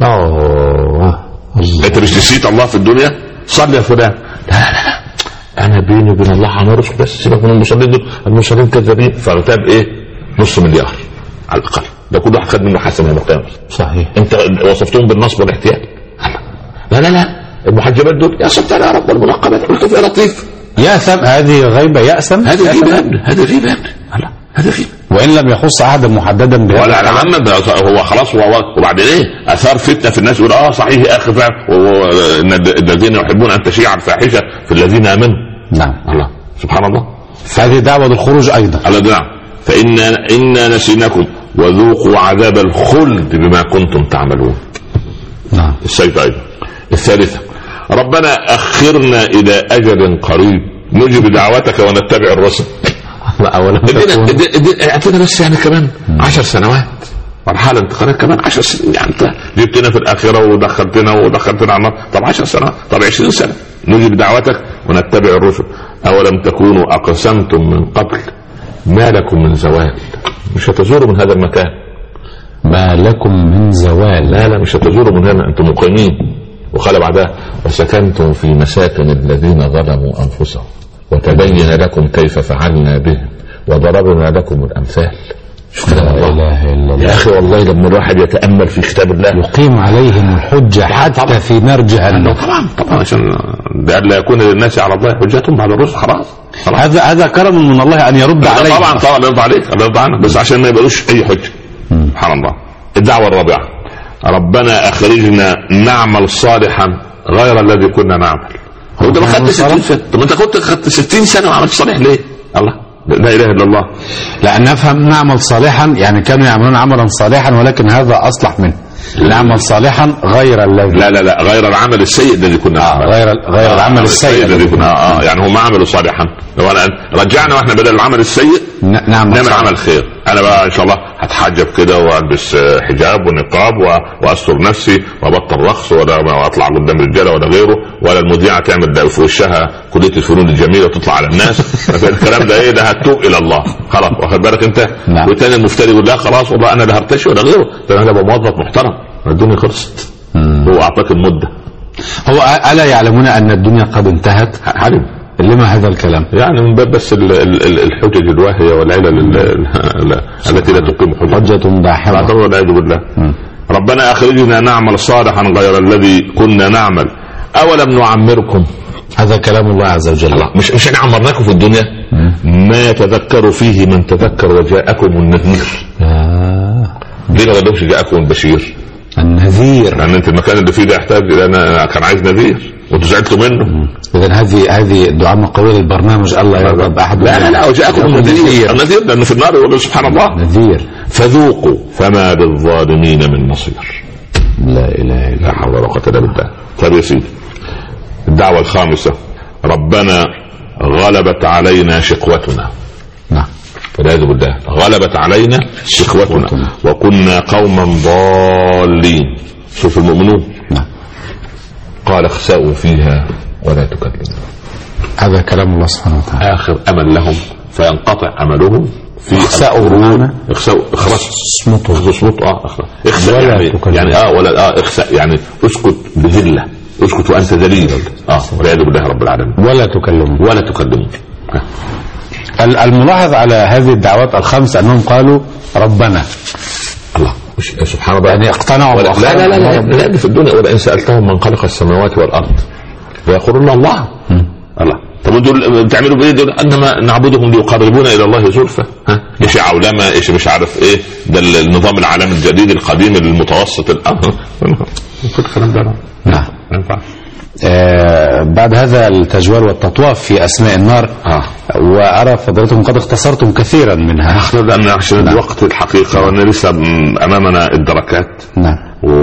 S2: أوه.
S3: انت مش نسيت الله في الدنيا؟ صلي يا فلان. لا لا لا انا بيني وبين الله هنرسل بس سيبك من المصلين دول المصلين كذابين. فارتاب ايه؟ نص مليار على الاقل. ده كل واحد خد منه حسنه يوم القيامه. صحيح. انت وصفتهم بالنصب والاحتيال. لا لا لا المحجبات دول يا ستار يا رب والمنقبات قلت يا لطيف.
S2: يأثم. هذه غيبة يأثم.
S3: هذه غيبة. هذه غيبة. لا هذا غيبة.
S2: وإن لم يخص أحدا محددا بهذا
S3: ولا العامة هو خلاص. هو وبعدين ايه؟ اثار فتنة في الناس يقول اه صحيح يا اخي فعلا ان الذين يحبون ان تشيع الفاحشة في الذين امنوا.
S2: نعم.
S3: الله سبحان الله.
S2: هذه دعوة الخروج ايضا.
S3: الله نعم. فإنا إنا نسيناكم وذوقوا عذاب الخلد بما كنتم تعملون.
S2: نعم.
S3: السيف ايضا. الثالثة ربنا اخرنا الى اجل قريب نجب دعوتك ونتبع الرسل. ادينا ادينا بس يعني كمان عشر سنوات مرحله انتقاليه كمان عشر سنين. يعني انت جبتنا في الاخره ودخلتنا ودخلتنا على النار. طب عشر سنوات طب عشرين سنه نجب دعوتك ونتبع الرسل. اولم تكونوا اقسمتم من قبل ما لكم من زوال. مش هتزوروا من هذا المكان.
S2: ما لكم من زوال.
S3: لا لا مش هتزوروا من هنا انتم مقيمين. وقال بعدها وسكنتم في مساكن الذين ظلموا انفسهم وتبين لكم كيف فعلنا بهم وضربنا لكم الامثال.
S2: لا اله الا الله
S3: يا اخي والله لما الواحد يتامل في كتاب الله
S2: يقيم عليهم الحجه حتى في نار جهنم.
S3: طبعا طبعا عشان لا يكون للناس على الله حجتهم بعد الرسل. خلاص
S2: هذا هذا كرم من الله ان يرد عليهم.
S3: طبعا طبعا يرضى عليك الله يرضى عنك بس عشان ما يبقوش اي حجه. سبحان الله. الدعوه الرابعه ربنا اخرجنا نعمل صالحا غير الذي كنا نعمل. هو انت ما خدت ستين سنه؟ طب انت كنت خدت ستين سنه وعملت صالح ليه؟ الله لا اله الا الله.
S2: لا نفهم نعمل صالحا يعني كانوا يعملون عملا صالحا ولكن هذا اصلح منه. نعمل صالحا غير الذي
S3: لا لا لا غير العمل السيء الذي كنا
S2: آه غير غير آه العمل السيء
S3: الذي كنا اه يعني هم عملوا صالحا. لو انا رجعنا واحنا بدل العمل السيء
S2: نعمل
S3: نعمل عمل خير. انا بقى ان شاء الله هتحجب كده والبس حجاب ونقاب واستر نفسي وابطل رقص ولا واطلع قدام رجاله ولا غيره ولا المذيعه تعمل في وشها كليه الفنون الجميله وتطلع على الناس. الكلام ده ايه؟ ده هتوب الى الله خلاص. واخد بالك انت؟
S2: نعم.
S3: والتاني المفتري يقول لا خلاص والله انا لا هرتشي ولا غيره ده انا ابقى موظف محترم. الدنيا خلصت. هو اعطاك المده.
S2: هو الا يعلمون ان الدنيا قد انتهت؟
S3: علم.
S2: لما هذا الكلام؟
S3: يعني من باب بس الحجج الواهيه والعلل التي لا تقيم حجه.
S2: حجة داحضة
S3: والعياذ بالله. ربنا اخرجنا نعمل صالحا غير الذي كنا نعمل اولم نعمركم.
S2: هذا كلام الله عز وجل.
S3: الله مش مش احنا عمرناكم في الدنيا ما يتذكر فيه من تذكر وجاءكم النذير.
S2: آه.
S3: ليه ما قالوش جاءكم البشير؟
S2: النذير
S3: لان انت المكان اللي فيه ده يحتاج. انا كان عايز نذير وانتوا زعلتوا منه.
S2: اذا هذه هذه الدعاء من قوي البرنامج الله يرضى باحد.
S3: لا لا لا وجاءكم النذير. النذير لانه في النار يقول سبحان الله
S2: نذير.
S3: فذوقوا فما للظالمين من نصير.
S2: لا اله الا
S3: لا حول ولا قوه الا بالله. طيب يا سيدي الدعوه الخامسه ربنا غلبت علينا شقوتنا.
S2: نعم.
S3: والعياذ بالله غلبت علينا شقوتنا وكنا قوما ضالين. شوف المؤمنون.
S2: نعم.
S3: قال اخسأوا فيها ولا تكلمون.
S2: هذا كلام الله سبحانه وتعالى.
S3: آخر أمل لهم فينقطع أملهم في
S2: اخساء بمعنى
S3: اخساء اخراج
S2: اصمته
S3: اصمته اه اخساء
S2: ولا
S3: يعني,
S2: تكلم.
S3: يعني اه ولا اه اخساء يعني اسكت بذله، اسكت وانت ذليل اه والعياذ بالله رب العالمين.
S2: ولا تكلمون
S3: ولا تكلمون.
S2: الملاحظ على هذه الدعوات الخمس انهم قالوا ربنا.
S3: الله سبحان الله
S2: يعني اقتنعوا.
S3: لا لا لا لا, لا, لا في الدنيا. ولئن سألتهم من خلق السماوات والأرض ليقولون الله. م. الله. طب دول بتعملوا بايه؟ دول انما نعبدهم ليقربونا الى الله زلفى. ها ايش عولمه ايش مش عارف ايه ده النظام العالمي الجديد القديم المتوسط الامر كل الكلام ده
S2: نعم
S3: ما ينفعش.
S2: آه بعد هذا التجوال والتطواف في أسماء النار آه. وأرى فضلتكم قد اختصرتم كثيرا منها
S3: لأن عشان نعم. الوقت الحقيقة نعم. وأن لسه أمامنا الدركات
S2: نعم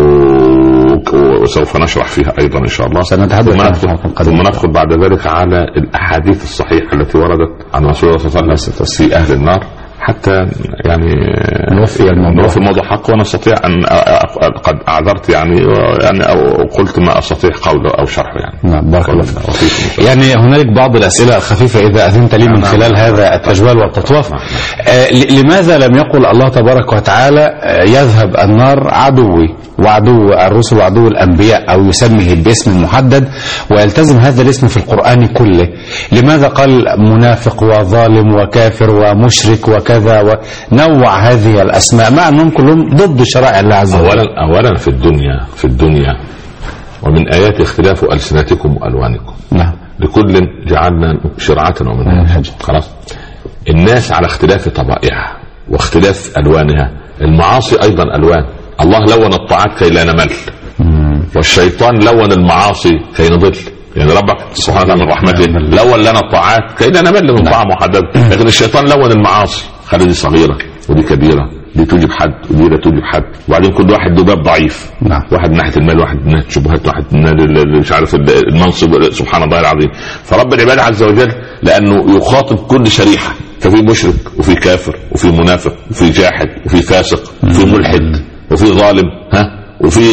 S3: وسوف نشرح فيها أيضا إن شاء الله.
S2: سنتحدث
S3: ثم ندخل, ثم ندخل بعد ذلك على الأحاديث الصحيحة التي وردت عن رسول الله صلى الله عليه وسلم في أهل النار حتى يعني
S2: نوفي الموضوع
S3: في الموضوع حق. ونستطيع أن قد أعذرت يعني يعني أو قلت ما أستطيع قوله أو شرحه يعني.
S2: نعم بارك الله فيك. يعني هنالك بعض الأسئلة الخفيفة إذا أذنت لي من خلال هذا التجوال والتطواف. آه لماذا لم يقل الله تبارك وتعالى آه يذهب النار عدوي وعدو الرسل وعدو الأنبياء أو يسميه باسم محدد ويلتزم هذا الاسم في القرآن كله؟ لماذا قال منافق وظالم وكافر ومشرك وكذا ونوع هذه الأسماء مع أنهم كلهم ضد شرائع الله عز وجل؟
S3: أولا, أولا في الدنيا في الدنيا ومن آيات اختلاف ألسنتكم وألوانكم.
S2: نعم.
S3: لكل جعلنا شرعة ومنهجا. خلاص. الناس على اختلاف طبائعها واختلاف ألوانها. المعاصي أيضا ألوان. الله لون الطاعات كي لا نمل والشيطان لون المعاصي كي نضل. يعني ربك سبحانه وتعالى من رحمته لون لنا الطاعات كي لا نمل من طاعة محددة، لكن الشيطان لون المعاصي خلي دي صغيرة ودي كبيرة، دي توجب حد ودي لا توجب حد، وبعدين كل واحد ذباب ضعيف.
S2: نعم.
S3: واحد من ناحية المال، واحد من ناحية الشبهات، واحد من مش عارف المنصب. سبحان الله العظيم. فرب العباد عز وجل لأنه يخاطب كل شريحة، ففي مشرك وفي كافر وفي منافق وفي جاحد وفي فاسق وفي ملحد وفي ظالم ها وفي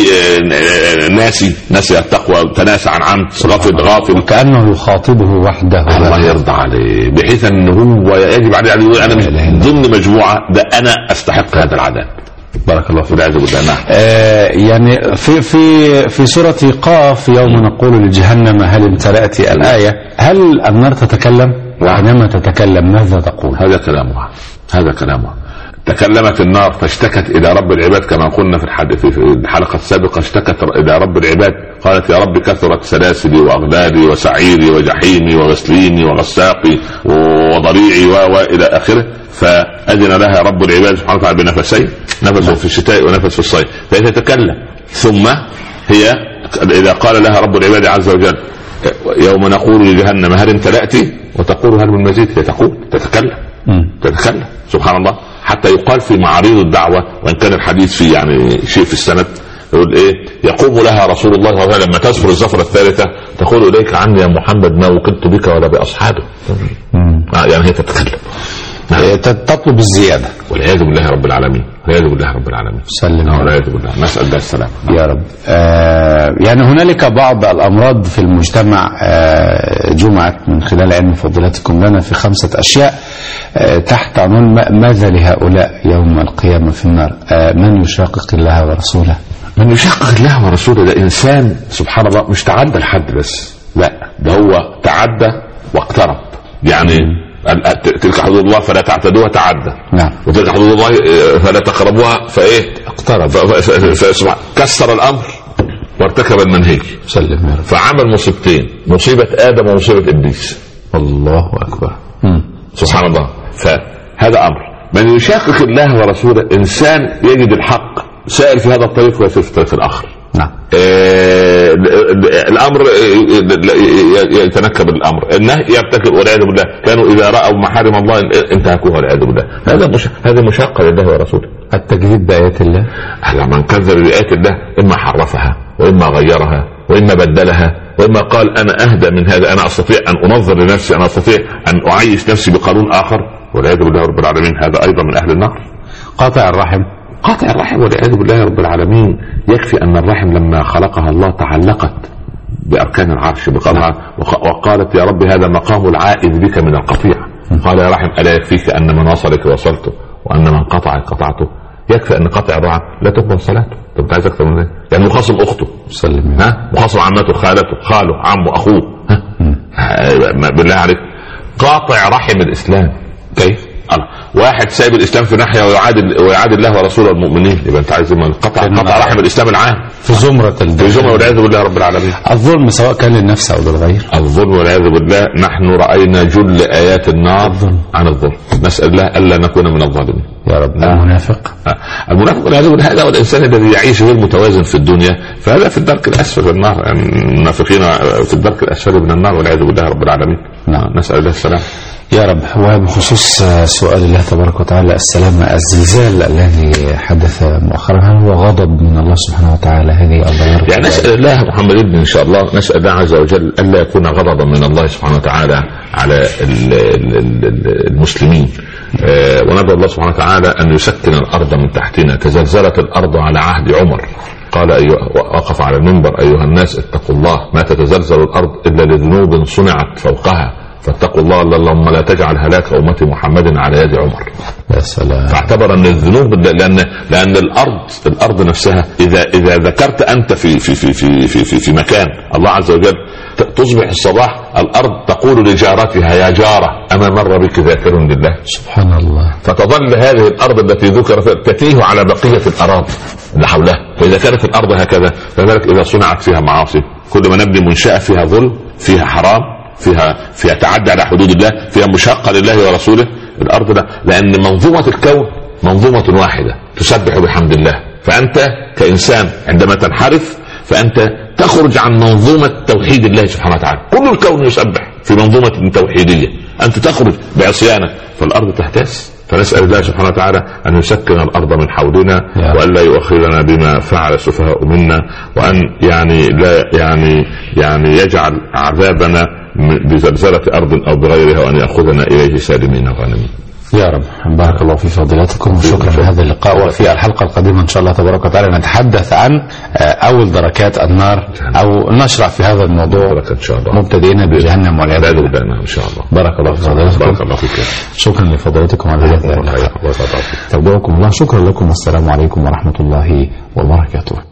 S3: ناسي ناسي التقوى تناسى عن عمد غافل غافل
S2: كأنه يخاطبه وحده.
S3: الله يرضى عليه بحيث أنه هو يجب عليه أن يقول أنا مش ضمن مجموعة ده أنا أستحق هذا العذاب.
S2: بارك الله فيك.
S3: نعم.
S2: آه يعني في في في سورة قاف يوم نقول لجهنم هل امتلأت الآية، هل النار تتكلم؟ وعندما تتكلم ماذا تقول؟
S3: هذا كلامها هذا كلامها تكلمت النار فاشتكت إلى رب العباد كما قلنا في الحديث في الحلقة السابقة. اشتكت إلى رب العباد قالت يا رب كثرت سلاسلي وأغلالي وسعيري وجحيمي وغسليني وغساقي وضريعي وإلى آخره. فأذن لها رب العباد سبحانه وتعالى بنفسين، نفس في الشتاء ونفس في الصيف، فهي تتكلم. ثم هي إذا قال لها رب العباد عز وجل يوم نقول لجهنم هل امتلأت وتقول هل من مزيد، هي تقول تتكلم م. تتكلم سبحان الله. حتى يقال في معارض الدعوة وإن كان الحديث فيه يعني شيء في السند يقول إيه يقوم لها رسول الله صلى الله عليه وسلم لما تزفر الزفرة الثالثة تقول إليك عني يا محمد ما وكلت بك ولا بأصحابه. آه يعني هي تتكلم
S2: نعم. تطلب الزيادة
S3: والعياذ بالله رب العالمين. والعياذ بالله رب العالمين.
S2: سلم
S3: والعياذ بالله. نسأل الله السلام
S2: يا رب. آه يعني هنالك بعض الأمراض في المجتمع آه جمعت من خلال علم فضيلتكم لنا في خمسة أشياء آه تحت عنوان ماذا لهؤلاء يوم القيامة في النار. آه من يشاقق الله ورسوله.
S3: من يشاقق الله ورسوله ده إنسان سبحان الله مش تعدى الحد بس، لا ده هو تعدى واقترب. يعني م. تلك حدود الله فلا تعتدوها تعدى.
S2: نعم.
S3: وتلك حدود الله فلا تقربوها فايه اقترب. كسر الامر وارتكب المنهي.
S2: سلم.
S3: فعمل مصيبتين، مصيبة ادم ومصيبة ابليس.
S2: الله اكبر.
S3: م. سبحان الله. فهذا امر. من يشاقق الله ورسوله انسان يجد الحق سائر في هذا الطريق ويسير في الطريق الاخر.
S2: نعم.
S3: آه الامر يتنكب الامر، النهي يرتكب والعياذ بالله. كانوا اذا راوا محارم الله انتهكوها والعياذ بالله. هذا مش هذا مشاقه لله ورسوله.
S2: التكذيب بايات الله.
S3: على من كذب بايات الله اما حرفها واما غيرها واما بدلها واما قال انا اهدى من هذا، انا استطيع ان انظر لنفسي، انا استطيع ان اعيش نفسي بقانون اخر والعياذ بالله رب العالمين. هذا ايضا من اهل النار.
S2: قاطع الرحم.
S3: قاطع الرحم والعياذ بالله رب العالمين. يكفي أن الرحم لما خلقها الله تعلقت بأركان العرش بقرها وقالت يا رب هذا مقام العائذ بك من القطيع. قال يا رحم ألا يكفيك أن من وصلك وصلته وأن من قطعك قطعته؟ يكفي أن قطع الرحم لا تقبل صلاته. طب انت عايز اكتر من ذلك؟ يعني مخاصم اخته
S2: سلم،
S3: ها مخاصم عمته خالته خاله عمه اخوه، ها بالله عليك قاطع رحم الاسلام كيف؟ الله. واحد سايب الاسلام في ناحيه ويعادل ويعادل الله ورسوله المؤمنين، يبقى انت عايز من قطع قطع رحم الاسلام العام
S2: في زمره
S3: في زمره والعياذ بالله رب العالمين.
S2: الظلم سواء كان للنفس او للغير،
S3: الظلم والعياذ بالله. نحن راينا جل ايات النار عن الظلم، نسال الله الا نكون من الظالمين
S2: يا رب. المنافق
S3: المنافق والعياذ بالله هذا هو الانسان الذي يعيش غير متوازن في الدنيا، فهذا في الدرك الاسفل في النار. يعني المنافقين في الدرك الاسفل من النار والعياذ بالله رب العالمين.
S2: نعم
S3: نسال الله السلام
S2: يا رب. وبخصوص سؤال الله تبارك وتعالى السلامة، الزلزال الذي حدث مؤخرا هل هو غضب من الله سبحانه وتعالى؟ هذه الظاهرة
S3: يعني نسأل الله محمد ابن إن شاء الله، نسأل الله عز وجل ألا يكون غضبا من الله سبحانه وتعالى على المسلمين، وندعو الله سبحانه وتعالى أن يسكن الأرض من تحتنا. تزلزلت الأرض على عهد عمر، قال أيها وقف على المنبر أيها الناس اتقوا الله ما تتزلزل الأرض إلا لذنوب صنعت فوقها فاتقوا الله اللهم لا تجعل هلاك أمة محمد على يد عمر.
S2: يا سلام.
S3: فاعتبر ان الذنوب لان لان الارض الارض نفسها اذا اذا ذكرت انت في في في في في, في, في مكان الله عز وجل تصبح الصباح الارض تقول لجارتها يا جاره اما مر بك ذاكر لله.
S2: سبحان الله.
S3: فتظل هذه الارض التي ذكرت تتيه على بقيه الاراضي اللي حولها. فاذا كانت الارض هكذا فذلك اذا صنعت فيها معاصي، كل ما نبني منشاه فيها ظلم فيها حرام فيها فيها تعدي على حدود الله فيها مشاقه لله ورسوله الارض ده، لان منظومه الكون منظومه واحده تسبح بحمد الله. فانت كانسان عندما تنحرف فانت تخرج عن منظومه توحيد الله سبحانه وتعالى. كل الكون يسبح في منظومه توحيديه، انت تخرج بعصيانك فالارض تهتز. فنسال الله سبحانه وتعالى ان يسكن الارض من حولنا والا يؤخذنا بما فعل السفهاء منا، وان يعني لا يعني يعني يجعل عذابنا بزلزلة أرض أو بغيرها وأن يأخذنا إليه سالمين غانمين
S2: يا رب. بارك الله في فضيلتكم وشكرا لهذا اللقاء. وفي الحلقة القادمة إن شاء الله تبارك وتعالى نتحدث عن أول دركات النار أو نشرع في هذا الموضوع
S3: إن شاء الله
S2: مبتدئين بجهنم والعياذ بالله
S3: إن شاء الله.
S2: بارك الله في فضيلتكم.
S3: بارك الله فيك.
S2: شكرا لفضيلتكم على هذا اللقاء. ترجوكم الله. شكرا لكم والسلام عليكم ورحمة الله وبركاته.